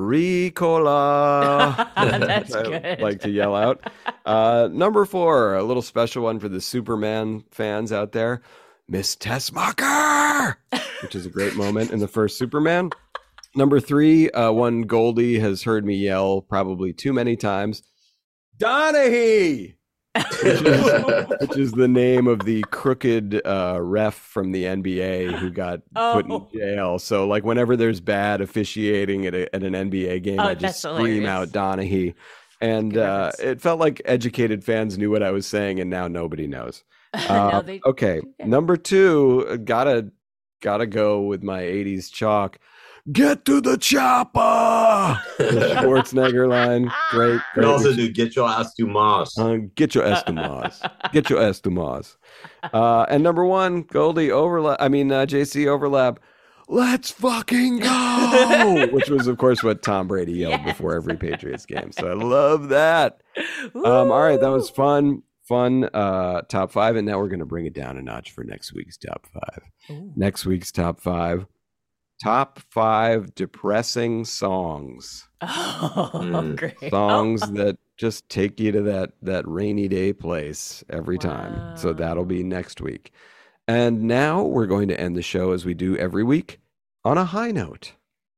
Ricola. That's I good. like to yell out. Uh, number four, a little special one for the Superman fans out there, Miss Tessmacher, which is a great moment in the first Superman. Number three, uh, one Goldie has heard me yell probably too many times, Donaghy, which is, which is the name of the crooked uh, ref from the N B A who got put in Oh. jail. So, like, whenever there's bad officiating at, a, at an N B A game, Oh, I just that's scream hilarious. out Donaghy. And Good uh, reference. it felt like educated fans knew what I was saying, and now nobody knows. Now Uh, they- okay, yeah. number two, uh, gotta gotta go with my eighties chalk. Get to the chopper. The Schwarzenegger line, great. You great. can also do get your ass to Mars. Uh, get your ass to Mars. Get your ass to Mars. Uh, and number one, Goldie overlap. I mean, uh, J C overlap. Let's fucking go, which was, of course, what Tom Brady yelled Yes. before every Patriots game. So I love that. Um, all right, that was fun, fun uh, top five. And now we're going to bring it down a notch for next week's top five. Ooh. Next week's top five, top five depressing songs. Oh, mm. great. Songs oh. that just take you to that, that rainy day place every wow. time. So that'll be next week. And now we're going to end the show as we do every week on a high note.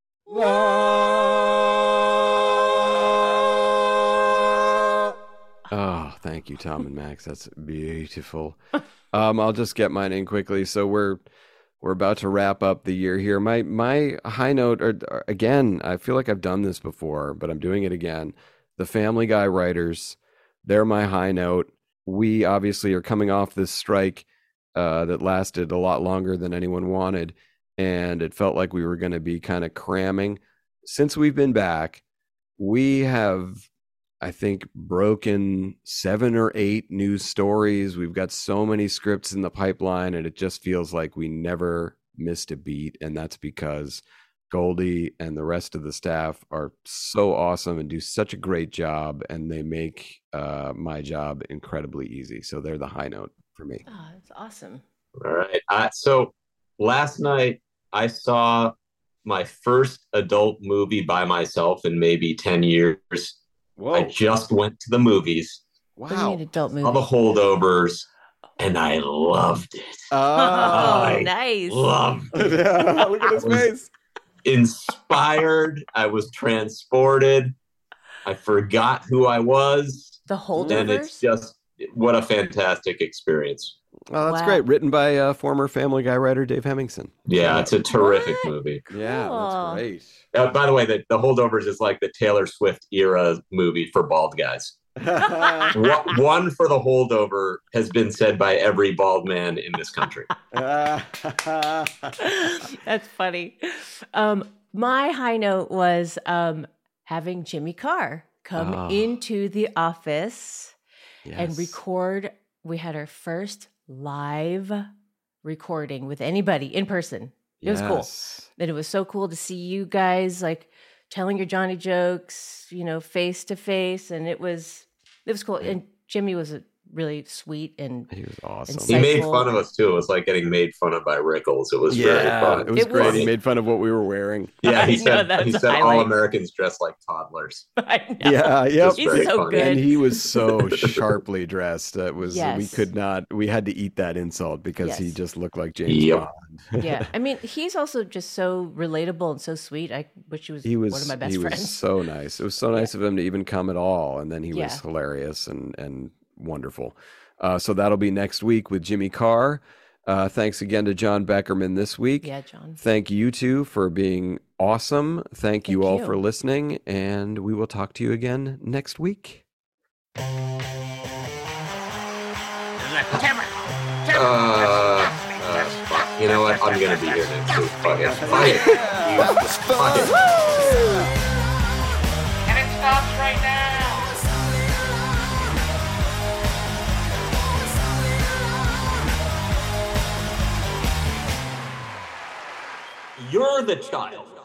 Oh, thank you, Tom and Max. That's beautiful. Um, I'll just get mine in quickly. So we're we're about to wrap up the year here. My my high note, or, or again, I feel like I've done this before, but I'm doing it again. The Family Guy writers, they're my high note. We obviously are coming off this strike uh, that lasted a lot longer than anyone wanted, and it felt like we were going to be kind of cramming. Since we've been back, we have, I think, broken seven or eight news stories. We've got so many scripts in the pipeline, and it just feels like we never missed a beat. And that's because Goldie and the rest of the staff are so awesome and do such a great job, and they make uh, my job incredibly easy. So they're the high note for me. Oh, that's awesome. All right. Uh, so last night I saw my first adult movie by myself in maybe ten years. Whoa. I just went to the movies. Wow. What do you mean adult movie? All the Holdovers, and I loved it. Oh, I nice. Loved it. Yeah, look at his face. Inspired. I was transported. I forgot who I was. The Holdovers? And it's just, what a fantastic experience. Oh, that's wow. great. Written by uh, former Family Guy writer Dave Hemmingson. Yeah, it's a terrific what? movie. Cool. Yeah, that's great. Uh, by the way, the, the Holdovers is like the Taylor Swift era movie for bald guys. one, one for the holdover has been said by every bald man in this country. That's funny. Um, my high note was um, having Jimmy Carr come oh. into the office yes. and record. We had our first live recording with anybody in person. It was yes. cool. And it was so cool to see you guys like telling your Johnny jokes, you know, face to face. And it was, it was cool. And Jimmy was a really sweet and he was awesome. Insightful. He made fun of us too. It was like getting made fun of by Rickles. It was yeah, very fun. It was It great. was- He made fun of what we were wearing. Yeah, he I know, said that he was said a all highlight. Americans dress like toddlers. I know. Yeah, yep. He's very so funny. good. And he was so sharply dressed. That was Yes. we could not. We had to eat that insult because he Yes. just looked like James Yep. Bond. Yeah. I mean, he's also just so relatable and so sweet. I wish he was, He was one of my best he friends. was so nice. It was so nice of him to even come at all, and then he Yeah. was hilarious and and wonderful. Uh, so that'll be next week with Jimmy Carr. Uh, thanks again to John Beckerman this week. Yeah, John. Thank you two for being awesome. Thank, you Thank all you. for listening, and we will talk to you again next week. The typical, typical, Uh, disgusting, uh, disgusting, fuck. You know what? I'm gonna be here next week. Fuck it. Fuck it. You- Fuck it. and it stops right now. You're the child.